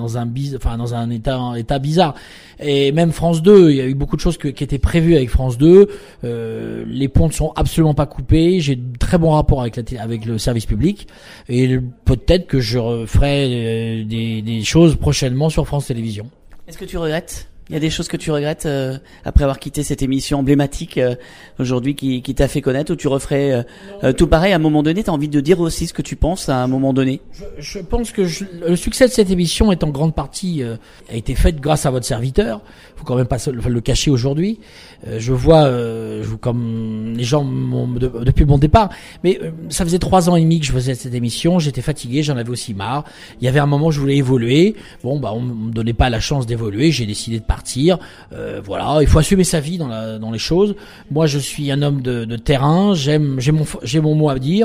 un état bizarre. Et même France 2, il y a eu beaucoup de choses qui étaient prévues avec France 2. Les ponts ne sont absolument pas coupés. J'ai de très bons rapports avec le service public. Et peut-être que je referai des choses prochainement sur France Télévisions. Est-ce que tu regrettes ? Il y a des choses que tu regrettes après avoir quitté cette émission emblématique aujourd'hui qui t'a fait connaître, ou tu referais tout pareil à un moment donné? T'as envie de dire aussi ce que tu penses à un moment donné? Je pense que le succès de cette émission est en grande partie a été fait grâce à votre serviteur. Faut quand même pas le cacher aujourd'hui. Je vois comme les gens depuis mon départ, mais ça faisait 3 ans et demi que je faisais cette émission. J'étais fatigué, j'en avais aussi marre. Il y avait un moment où je voulais évoluer. Bon, on me donnait pas la chance d'évoluer. J'ai décidé de partir. Voilà, il faut assumer sa vie dans les choses. Moi, je suis un homme de terrain. J'ai mon mot à dire.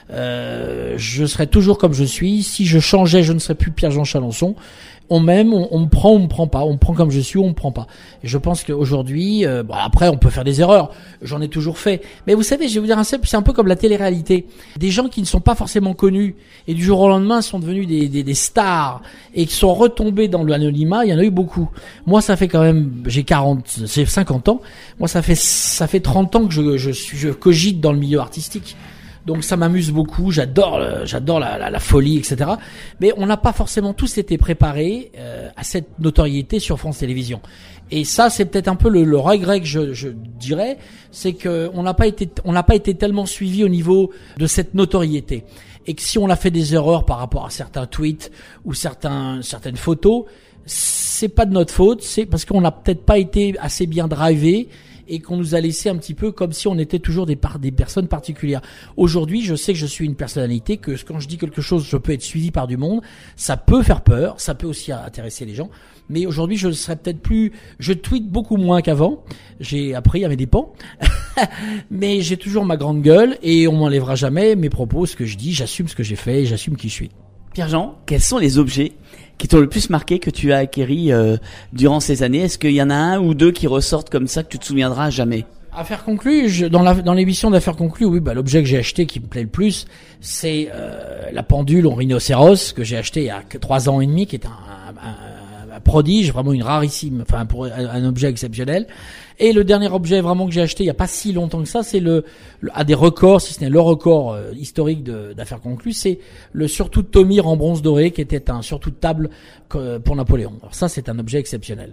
Je serai toujours comme je suis. Si je changeais, je ne serais plus Pierre-Jean Chalençon. On m'aime, on me prend, on me prend pas. On me prend comme je suis, on me prend pas. Et je pense qu'aujourd'hui, après, on peut faire des erreurs. J'en ai toujours fait. Mais vous savez, je vais vous dire c'est un peu comme la télé-réalité. Des gens qui ne sont pas forcément connus et du jour au lendemain sont devenus des stars et qui sont retombés dans l'anonymat, il y en a eu beaucoup. Moi, ça fait quand même, j'ai 50 ans. Moi, ça fait 30 ans que je cogite dans le milieu artistique. Donc ça m'amuse beaucoup, j'adore la folie, etc. Mais on n'a pas forcément tous été préparés à cette notoriété sur France Télévisions. Et ça, c'est peut-être un peu le regret que je dirais, c'est que on n'a pas été tellement suivi au niveau de cette notoriété. Et que si on a fait des erreurs par rapport à certains tweets ou certaines photos, c'est pas de notre faute, c'est parce qu'on n'a peut-être pas été assez bien drivé et qu'on nous a laissé un petit peu comme si on était toujours des personnes particulières. Aujourd'hui, je sais que je suis une personnalité, que quand je dis quelque chose, je peux être suivi par du monde. Ça peut faire peur, ça peut aussi intéresser les gens. Mais aujourd'hui, je tweete beaucoup moins qu'avant. J'ai appris à mes dépens. Mais j'ai toujours ma grande gueule et on m'enlèvera jamais mes propos, ce que je dis, j'assume ce que j'ai fait et j'assume qui je suis. Pierre-Jean, quels sont les objets qui t'ont le plus marqué, que tu as acquéris durant ces années? Est-ce qu'il y en a un ou deux qui ressortent comme ça, que tu te souviendras jamais? Affaires conclues, dans l'émission d'Affaires conclues, oui, l'objet que j'ai acheté qui me plaît le plus, c'est la pendule en rhinocéros que j'ai acheté il y a 3 ans et demi, qui est un prodige, vraiment une rarissime, pour un objet exceptionnel. Et le dernier objet vraiment que j'ai acheté il y a pas si longtemps que ça, c'est à des records, si ce n'est le record historique d'Affaires conclues, c'est le surtout de Thomire en bronze doré, qui était un surtout de table pour Napoléon. Alors ça, c'est un objet exceptionnel.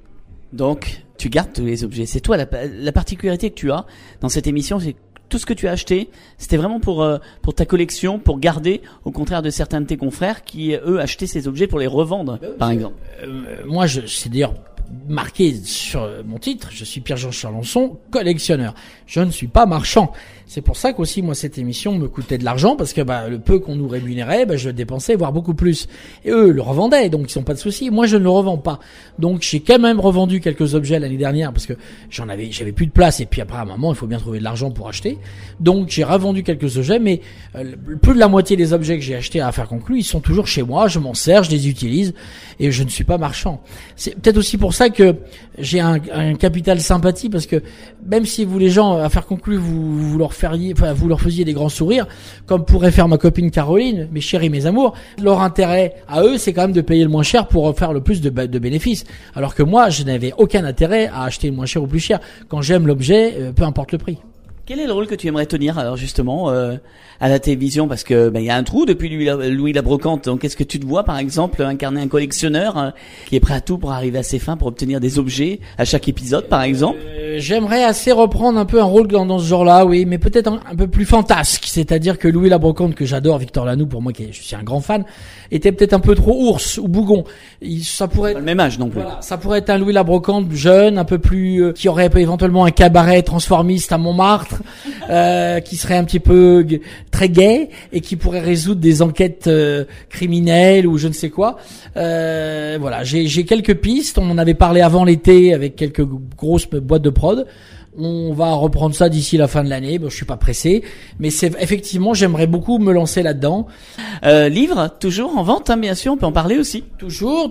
Donc, tu gardes tous les objets. C'est toi la particularité que tu as dans cette émission, c'est tout ce que tu as acheté, c'était vraiment pour ta collection, pour garder, au contraire de certains de tes confrères qui, eux, achetaient ces objets pour les revendre, par exemple. Moi, c'est d'ailleurs marqué sur mon titre, je suis Pierre-Jean Chalençon, collectionneur. Je ne suis pas marchand. C'est pour ça qu'aussi, moi, cette émission me coûtait de l'argent, parce que le peu qu'on nous rémunérait, je le dépensais, voire beaucoup plus. Et eux le revendaient, donc ils n'ont pas de souci. Moi, je ne le revends pas. Donc, j'ai quand même revendu quelques objets l'année dernière, parce que j'avais plus de place, et puis après, à un moment, il faut bien trouver de l'argent pour acheter. Donc, j'ai revendu quelques objets, mais plus de la moitié des objets que j'ai achetés à Affaires conclues, ils sont toujours chez moi, je m'en sers, je les utilise, et je ne suis pas marchand. C'est peut-être aussi pour ça que j'ai un capital sympathie, parce que même si vous, les gens, Affaires conclues, vous leur faisiez des grands sourires, comme pourrait faire ma copine Caroline, mes chéris, mes amours, leur intérêt à eux, c'est quand même de payer le moins cher pour faire le plus de bénéfices. Alors que moi, je n'avais aucun intérêt à acheter le moins cher ou plus cher. Quand j'aime l'objet, peu importe le prix. Quel est le rôle que tu aimerais tenir, alors, justement, à la télévision? Parce que, il y a un trou depuis Louis la Brocante. Donc, est-ce que tu te vois, par exemple, incarner un collectionneur qui est prêt à tout pour arriver à ses fins, pour obtenir des objets à chaque épisode, par exemple? J'aimerais assez reprendre un peu un rôle dans ce genre-là, oui, mais peut-être un peu plus fantasque. C'est-à-dire que Louis la Brocante, que j'adore, Victor Lanoux, pour moi, je suis un grand fan, était peut-être un peu trop ours ou bougon. Ça pourrait être... Pas le même âge non plus. Voilà, ça pourrait être un Louis la Brocante jeune, un peu plus, qui aurait éventuellement un cabaret transformiste à Montmartre, qui serait un petit peu très gai et qui pourrait résoudre des enquêtes criminelles ou je ne sais quoi. Voilà, j'ai quelques pistes. On en avait parlé avant l'été avec quelques grosses boîtes de prod. On va reprendre ça d'ici la fin de l'année. Je suis pas pressé, mais effectivement, j'aimerais beaucoup me lancer là-dedans. Livres toujours en vente, bien sûr. On peut en parler aussi. Toujours.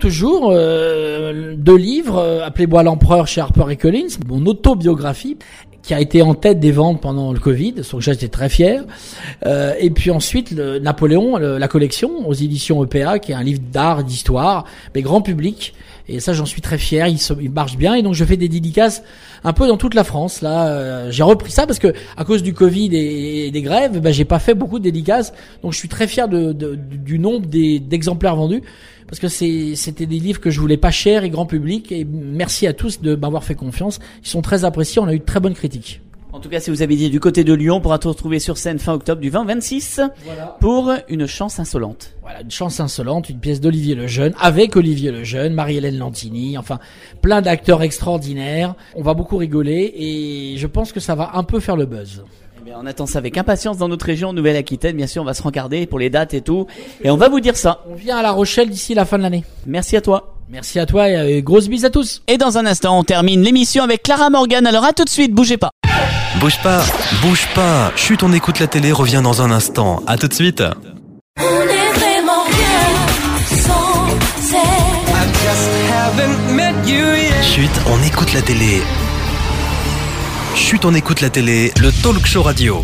2 livres. Appelez-moi l'empereur chez Harper & Collins, mon autobiographie, qui a été en tête des ventes pendant le Covid, sur lequel j'étais très fier. Et puis ensuite, Napoléon, la collection aux éditions EPA, qui est un livre d'art, d'histoire, mais grand public. Et ça, j'en suis très fier. Il marche bien. Et donc, je fais des dédicaces un peu dans toute la France. Là, j'ai repris ça parce que à cause du Covid et des grèves, j'ai pas fait beaucoup de dédicaces. Donc, je suis très fier du nombre d'exemplaires vendus. Parce que c'était des livres que je voulais pas cher et grand public. Et merci à tous de m'avoir fait confiance. Ils sont très appréciés. On a eu de très bonnes critiques. En tout cas, si vous habitez du côté de Lyon, on pourra te retrouver sur scène fin octobre du 20-26 pour Une chance insolente. Voilà, Une chance insolente, une pièce d'Olivier Lejeune, avec Olivier Lejeune, Marie-Hélène Lantini, enfin, plein d'acteurs extraordinaires. On va beaucoup rigoler et je pense que ça va un peu faire le buzz. On attend ça avec impatience dans notre région Nouvelle-Aquitaine. Bien sûr, on va se rencarder pour les dates et tout. Et on va vous dire ça. On vient à La Rochelle d'ici la fin de l'année. Merci à toi. Merci à toi et grosse bise à tous. Et dans un instant, on termine l'émission avec Clara Morgan. Alors à tout de suite, bougez pas. Bouge pas, bouge pas. Chut, on écoute la télé, revient dans un instant. À tout de suite. On est vraiment bien sans Chut, on écoute la télé. Chut, on écoute la télé, le talk show radio.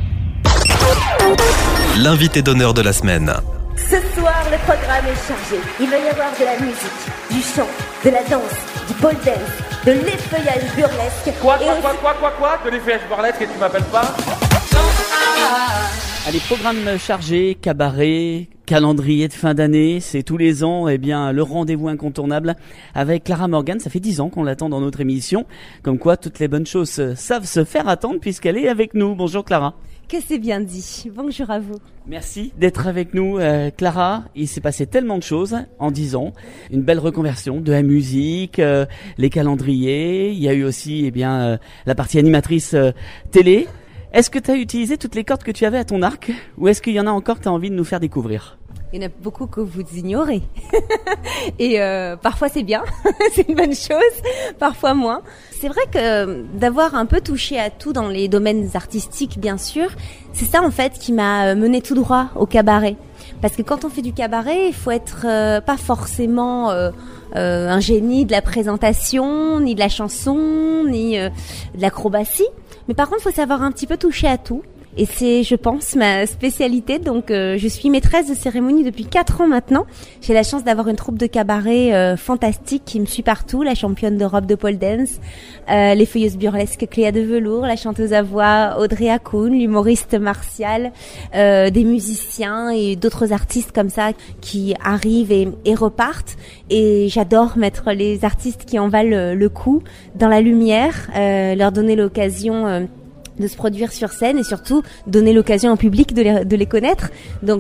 L'invité d'honneur de la semaine. Ce soir, le programme est chargé. Il va y avoir de la musique, du chant, de la danse, du pole dance, de l'effeuillage burlesque. Quoi de l'effeuillage burlesque et tu m'appelles pas? Allez, programme chargé, cabaret, calendrier de fin d'année, c'est tous les ans le rendez-vous incontournable avec Clara Morgan. Ça fait 10 ans qu'on l'attend dans notre émission. Comme quoi, toutes les bonnes choses savent se faire attendre puisqu'elle est avec nous. Bonjour Clara. Que c'est bien dit. Bonjour à vous. Merci d'être avec nous, Clara. Il s'est passé tellement de choses en 10 ans. Une belle reconversion de la musique, les calendriers. Il y a eu aussi la partie animatrice télé. Est-ce que tu as utilisé toutes les cordes que tu avais à ton arc ou est-ce qu'il y en a encore que tu as envie de nous faire découvrir ? Il y en a beaucoup que vous ignorez. Et parfois c'est bien, c'est une bonne chose, parfois moins. C'est vrai que d'avoir un peu touché à tout dans les domaines artistiques, bien sûr, c'est ça en fait qui m'a mené tout droit au cabaret. Parce que quand on fait du cabaret, il faut être pas forcément un génie de la présentation, ni de la chanson, ni de l'acrobatie. Mais par contre, il faut savoir un petit peu toucher à tout. Et c'est, je pense, ma spécialité. Donc, je suis maîtresse de cérémonie depuis 4 ans maintenant. J'ai la chance d'avoir une troupe de cabaret fantastique qui me suit partout. La championne d'Europe de pole dance, les feuilleuses burlesques Cléa de Velours, la chanteuse à voix Audrey Hakoun, l'humoriste Martial, des musiciens et d'autres artistes comme ça qui arrivent et repartent. Et j'adore mettre les artistes qui en valent le coup dans la lumière, leur donner l'occasion de se produire sur scène et surtout donner l'occasion au public de les connaître. Donc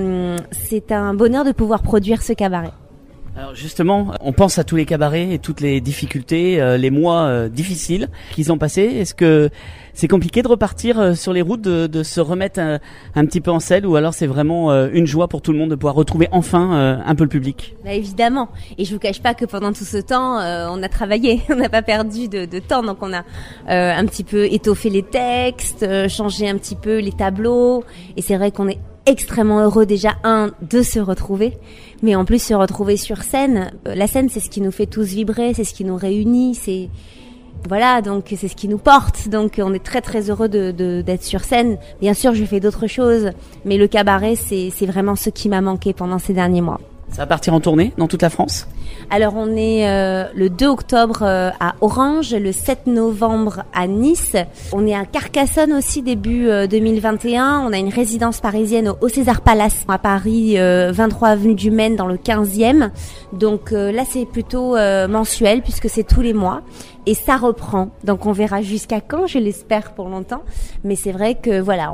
c'est un bonheur de pouvoir produire ce cabaret. Alors justement, on pense à tous les cabarets et toutes les difficultés, les mois difficiles qu'ils ont passés. Est-ce que c'est compliqué de repartir sur les routes, de se remettre un petit peu en selle, ou alors c'est vraiment une joie pour tout le monde de pouvoir retrouver enfin un peu le public ? Bah évidemment, et je vous cache pas que pendant tout ce temps, on a travaillé, on n'a pas perdu de temps, donc on a un petit peu étoffé les textes, changé un petit peu les tableaux, et c'est vrai qu'on est extrêmement heureux déjà de se retrouver, mais en plus se retrouver sur scène. La scène, c'est ce qui nous fait tous vibrer, c'est ce qui nous réunit, c'est voilà, donc c'est ce qui nous porte. Donc on est très très heureux d'être sur scène. Bien sûr, je fais d'autres choses, mais le cabaret, c'est vraiment ce qui m'a manqué pendant ces derniers mois. Ça va partir en tournée dans toute la France ? Alors on est le 2 octobre à Orange, le 7 novembre à Nice. On est à Carcassonne aussi début 2021. On a une résidence parisienne au César Palace à Paris, 23 avenue du Maine dans le 15e. Donc là c'est plutôt mensuel puisque c'est tous les mois. Et ça reprend. Donc on verra jusqu'à quand, je l'espère pour longtemps. Mais c'est vrai que voilà,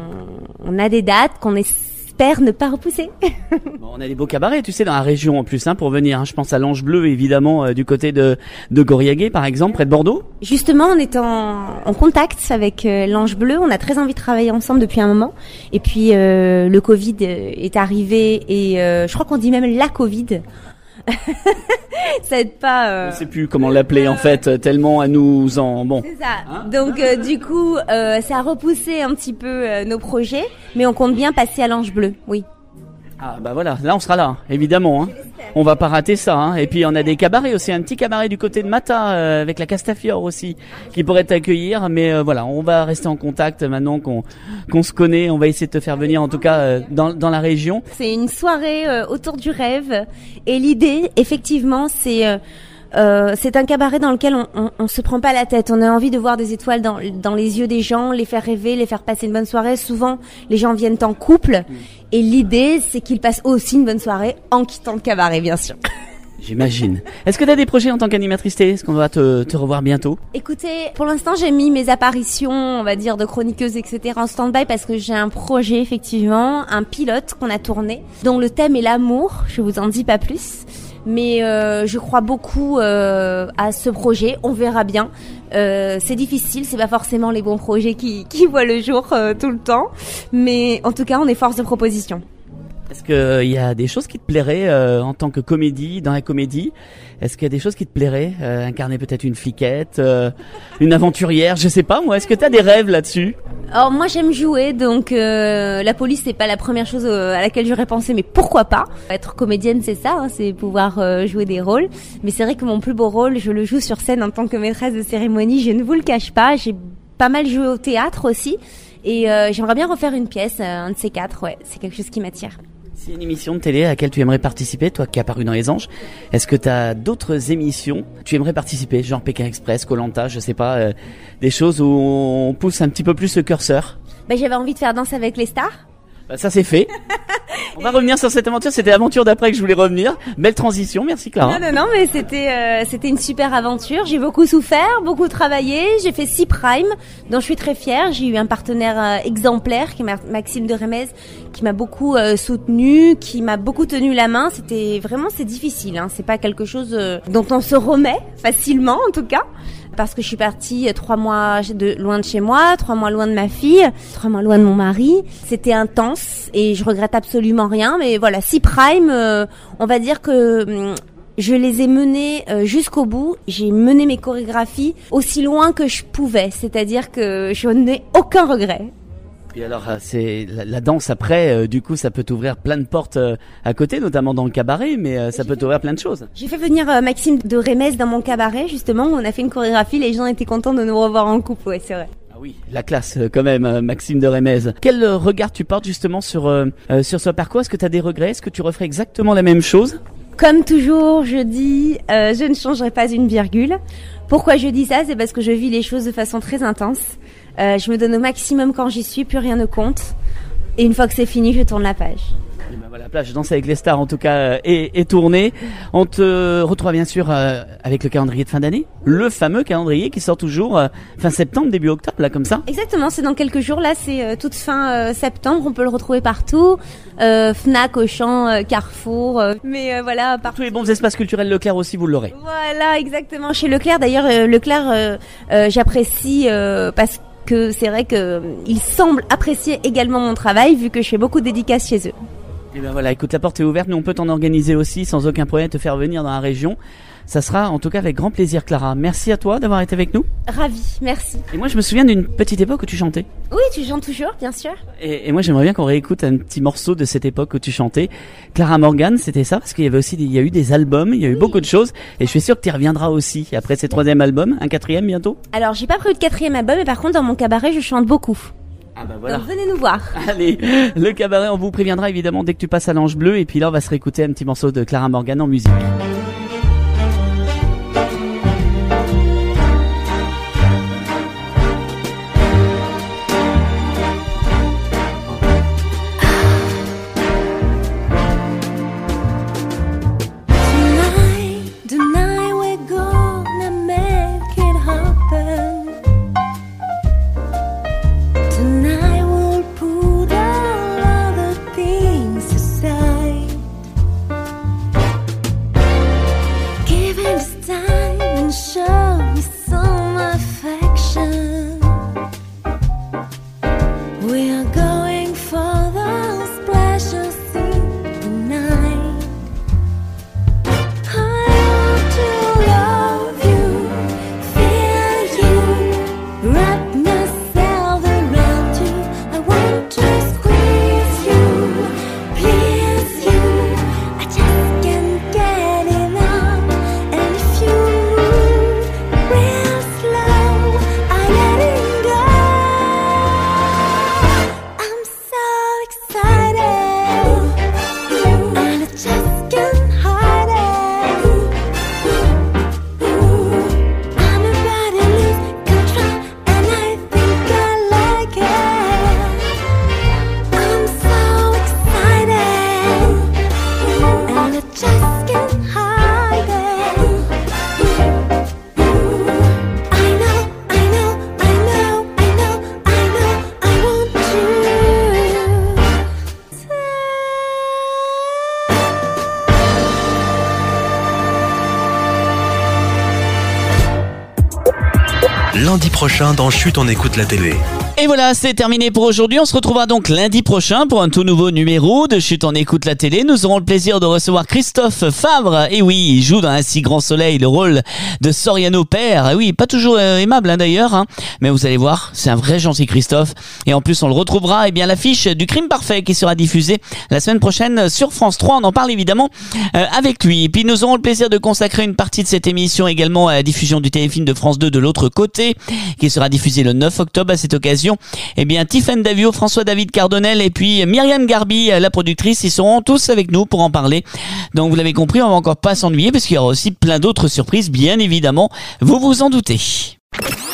on a des dates qu'on espère ne pas repousser. Bon, on a des beaux cabarets, tu sais, dans la région en plus, pour venir. Je pense à l'Ange Bleu, évidemment, du côté de Goriaguet, par exemple, près de Bordeaux. Justement, on est en contact avec l'Ange Bleu. On a très envie de travailler ensemble depuis un moment. Et puis, le Covid est arrivé et je crois qu'on dit même la Covid. Ça aide pas. On sait plus comment l'appeler en fait, tellement à nous en bon. C'est ça. Donc du coup, ça a repoussé un petit peu nos projets, mais on compte bien passer à l'Ange Bleu, oui. Ah bah voilà, là on sera là, évidemment. On va pas rater ça. Et puis on a des cabarets aussi, un petit cabaret du côté de Mata avec la Castafiore aussi, qui pourrait t'accueillir. Mais voilà, on va rester en contact maintenant qu'on se connaît. On va essayer de te faire venir en tout cas dans la région. C'est une soirée autour du rêve. Et l'idée, effectivement, c'est un cabaret dans lequel on se prend pas la tête. On a envie de voir des étoiles dans les yeux des gens, les faire rêver, les faire passer une bonne soirée. Souvent, les gens viennent en couple. Et l'idée, c'est qu'ils passent aussi une bonne soirée en quittant le cabaret, bien sûr. J'imagine. Est-ce que tu as des projets en tant qu'animatrice télé ? Est-ce qu'on va te revoir bientôt ? Écoutez, pour l'instant, j'ai mis mes apparitions, on va dire, de chroniqueuse, etc. en stand-by parce que j'ai un projet, effectivement, un pilote qu'on a tourné, dont le thème est l'amour. Je vous en dis pas plus. Mais je crois beaucoup à ce projet. On verra bien. C'est difficile, c'est pas forcément les bons projets qui voient le jour tout le temps. Mais en tout cas, on est force de proposition. Est-ce qu'il y a des choses qui te plairaient en tant que comédie, dans la comédie ? Est-ce qu'il y a des choses qui te plairaient ? Incarner peut-être une fliquette, une aventurière, je sais pas moi. Est-ce que tu as des rêves là-dessus ? Alors moi j'aime jouer, donc la police c'est pas la première chose à laquelle j'aurais pensé, mais pourquoi pas ? Être comédienne c'est ça, c'est pouvoir jouer des rôles. Mais c'est vrai que mon plus beau rôle, je le joue sur scène en tant que maîtresse de cérémonie, je ne vous le cache pas. J'ai pas mal joué au théâtre aussi, et j'aimerais bien refaire une pièce, un de ces 4, ouais, c'est quelque chose qui m'attire. S'il y a une émission de télé à laquelle tu aimerais participer, toi qui es apparu dans Les Anges, est-ce que tu as d'autres émissions tu aimerais participer, genre Pékin Express, Koh-Lanta, je sais pas, des choses où on pousse un petit peu plus le curseur ? J'avais envie de faire Danse avec les stars. Ça c'est fait. On va revenir sur cette aventure. C'était l'aventure d'après que je voulais revenir. Belle transition. Merci Clara. Non, mais c'était une super aventure. J'ai beaucoup souffert, beaucoup travaillé. J'ai fait 6 primes, dont je suis très fière. J'ai eu un partenaire exemplaire, qui est Maxime de Remez, qui m'a beaucoup soutenu, qui m'a beaucoup tenu la main. C'est difficile. Hein. C'est pas quelque chose dont on se remet facilement, en tout cas. Parce que je suis partie 3 mois loin de chez moi, 3 mois loin de ma fille, 3 mois loin de mon mari. C'était intense et je regrette absolument rien. Mais voilà, 6 primes, on va dire que je les ai menés jusqu'au bout. J'ai mené mes chorégraphies aussi loin que je pouvais. C'est-à-dire que je n'ai aucun regret. Et alors, c'est la danse après, du coup, ça peut t'ouvrir plein de portes à côté, notamment dans le cabaret, mais ça peut t'ouvrir plein de choses. J'ai fait venir Maxime de Remez dans mon cabaret, justement, où on a fait une chorégraphie, les gens étaient contents de nous revoir en couple, ouais, c'est vrai. Ah oui, la classe quand même, Maxime de Remez. Quel regard tu portes justement sur ce parcours? Est-ce que tu as des regrets? Est-ce que tu referais exactement la même chose? Comme toujours, je dis, je ne changerai pas une virgule. Pourquoi je dis ça? C'est parce que je vis les choses de façon très intense. Je me donne au maximum quand j'y suis, plus rien ne compte. Et une fois que c'est fini, je tourne la page. Et ben voilà, Plage Danse avec les stars en tout cas est tournée. On te retrouve bien sûr avec le calendrier de fin d'année, le fameux calendrier qui sort toujours fin septembre, début octobre, là comme ça. Exactement, c'est dans quelques jours, là c'est toute fin septembre, on peut le retrouver partout, Fnac, Auchan, Carrefour, mais voilà. Tous les bons espaces culturels Leclerc aussi, vous l'aurez. Voilà, exactement, chez Leclerc. D'ailleurs, Leclerc, j'apprécie parce que c'est vrai que il semble apprécier également mon travail vu que je fais beaucoup de dédicaces chez eux. Et ben voilà, écoute, la porte est ouverte, nous on peut t'en organiser aussi sans aucun problème, te faire venir dans la région. Ça sera en tout cas avec grand plaisir, Clara. Merci à toi d'avoir été avec nous. Ravie, merci. Et moi je me souviens d'une petite époque où tu chantais. Oui, tu chantes toujours, bien sûr. Et moi j'aimerais bien qu'on réécoute un petit morceau de cette époque où tu chantais. Clara Morgan, c'était ça, parce qu'il y avait aussi il y a eu des albums, il y a eu beaucoup de choses, et je suis sûr que tu y reviendras aussi après ces 3e albums, un 4e bientôt. Alors j'ai pas prévu de 4e album, mais par contre dans mon cabaret je chante beaucoup. Ah bah voilà. Donc venez nous voir. Allez, le cabaret, on vous préviendra évidemment dès que tu passes à l'Ange Bleu, et puis là on va se réécouter un petit morceau de Clara Morgan en musique. Lundi prochain dans Chut, on écoute la télé. Et voilà, c'est terminé pour aujourd'hui. On se retrouvera donc lundi prochain pour un tout nouveau numéro de Chut, on écoute la télé. Nous aurons le plaisir de recevoir Christophe Favre. Et oui, il joue dans Un si grand soleil le rôle de Soriano père. Et oui, pas toujours aimable d'ailleurs, mais vous allez voir, c'est un vrai gentil Christophe. Et en plus, on le retrouvera, l'affiche du Crime Parfait qui sera diffusée la semaine prochaine sur France 3. On en parle évidemment avec lui. Et puis nous aurons le plaisir de consacrer une partie de cette émission également à la diffusion du téléfilm de France 2 de l'autre côté, qui sera diffusé le 9 octobre. À cette occasion, Tiffaine Davio, François-David Cardonnel et puis Myriam Garbi, la productrice, ils seront tous avec nous pour en parler. Donc vous l'avez compris, on va encore pas s'ennuyer parce qu'il y aura aussi plein d'autres surprises, bien évidemment, vous vous en doutez.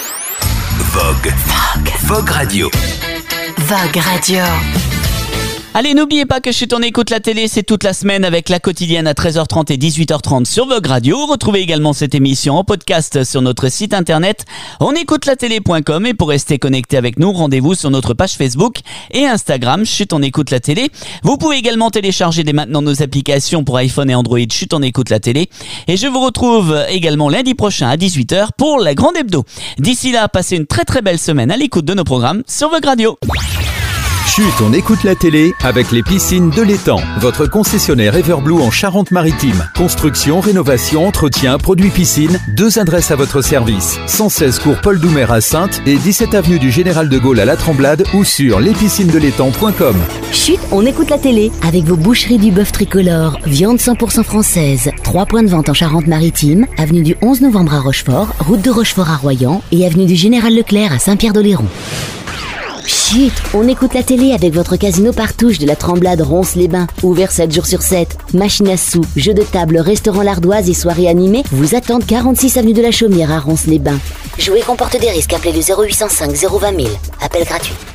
Vogue Radio. Vogue Radio. Allez, n'oubliez pas que Chut, on écoute la télé, c'est toute la semaine avec la quotidienne à 13h30 et 18h30 sur Vogue Radio. Retrouvez également cette émission en podcast sur notre site internet onécoutelatélé.com et pour rester connecté avec nous, rendez-vous sur notre page Facebook et Instagram Chut, on écoute la télé. Vous pouvez également télécharger dès maintenant nos applications pour iPhone et Android Chut, on écoute la télé. Et je vous retrouve également lundi prochain à 18h pour la grande hebdo. D'ici là, passez une très très belle semaine à l'écoute de nos programmes sur Vogue Radio. Chut, on écoute la télé avec les piscines de l'Étang. Votre concessionnaire Everblue en Charente-Maritime. Construction, rénovation, entretien, produits piscine. 2 adresses à votre service. 116 cours Paul Doumer à Saintes et 17 avenue du Général de Gaulle à La Tremblade ou sur lespiscinesdelétang.com. Chut, on écoute la télé avec vos boucheries du bœuf tricolore. Viande 100% française. 3 points de vente en Charente-Maritime. Avenue du 11 novembre à Rochefort. Route de Rochefort à Royan. Et avenue du Général Leclerc à Saint-Pierre-d'Oléron. Chut, on écoute la télé avec votre casino Partouche de la Tremblade Ronces-les-Bains. Ouvert 7 jours sur 7. Machine à sous, jeux de table, restaurant L'Ardoise et soirées animées vous attendent 46 avenue de la Chaumière à Ronces-les-Bains. Jouer comporte des risques. Appelez le 0805 020 000. Appel gratuit.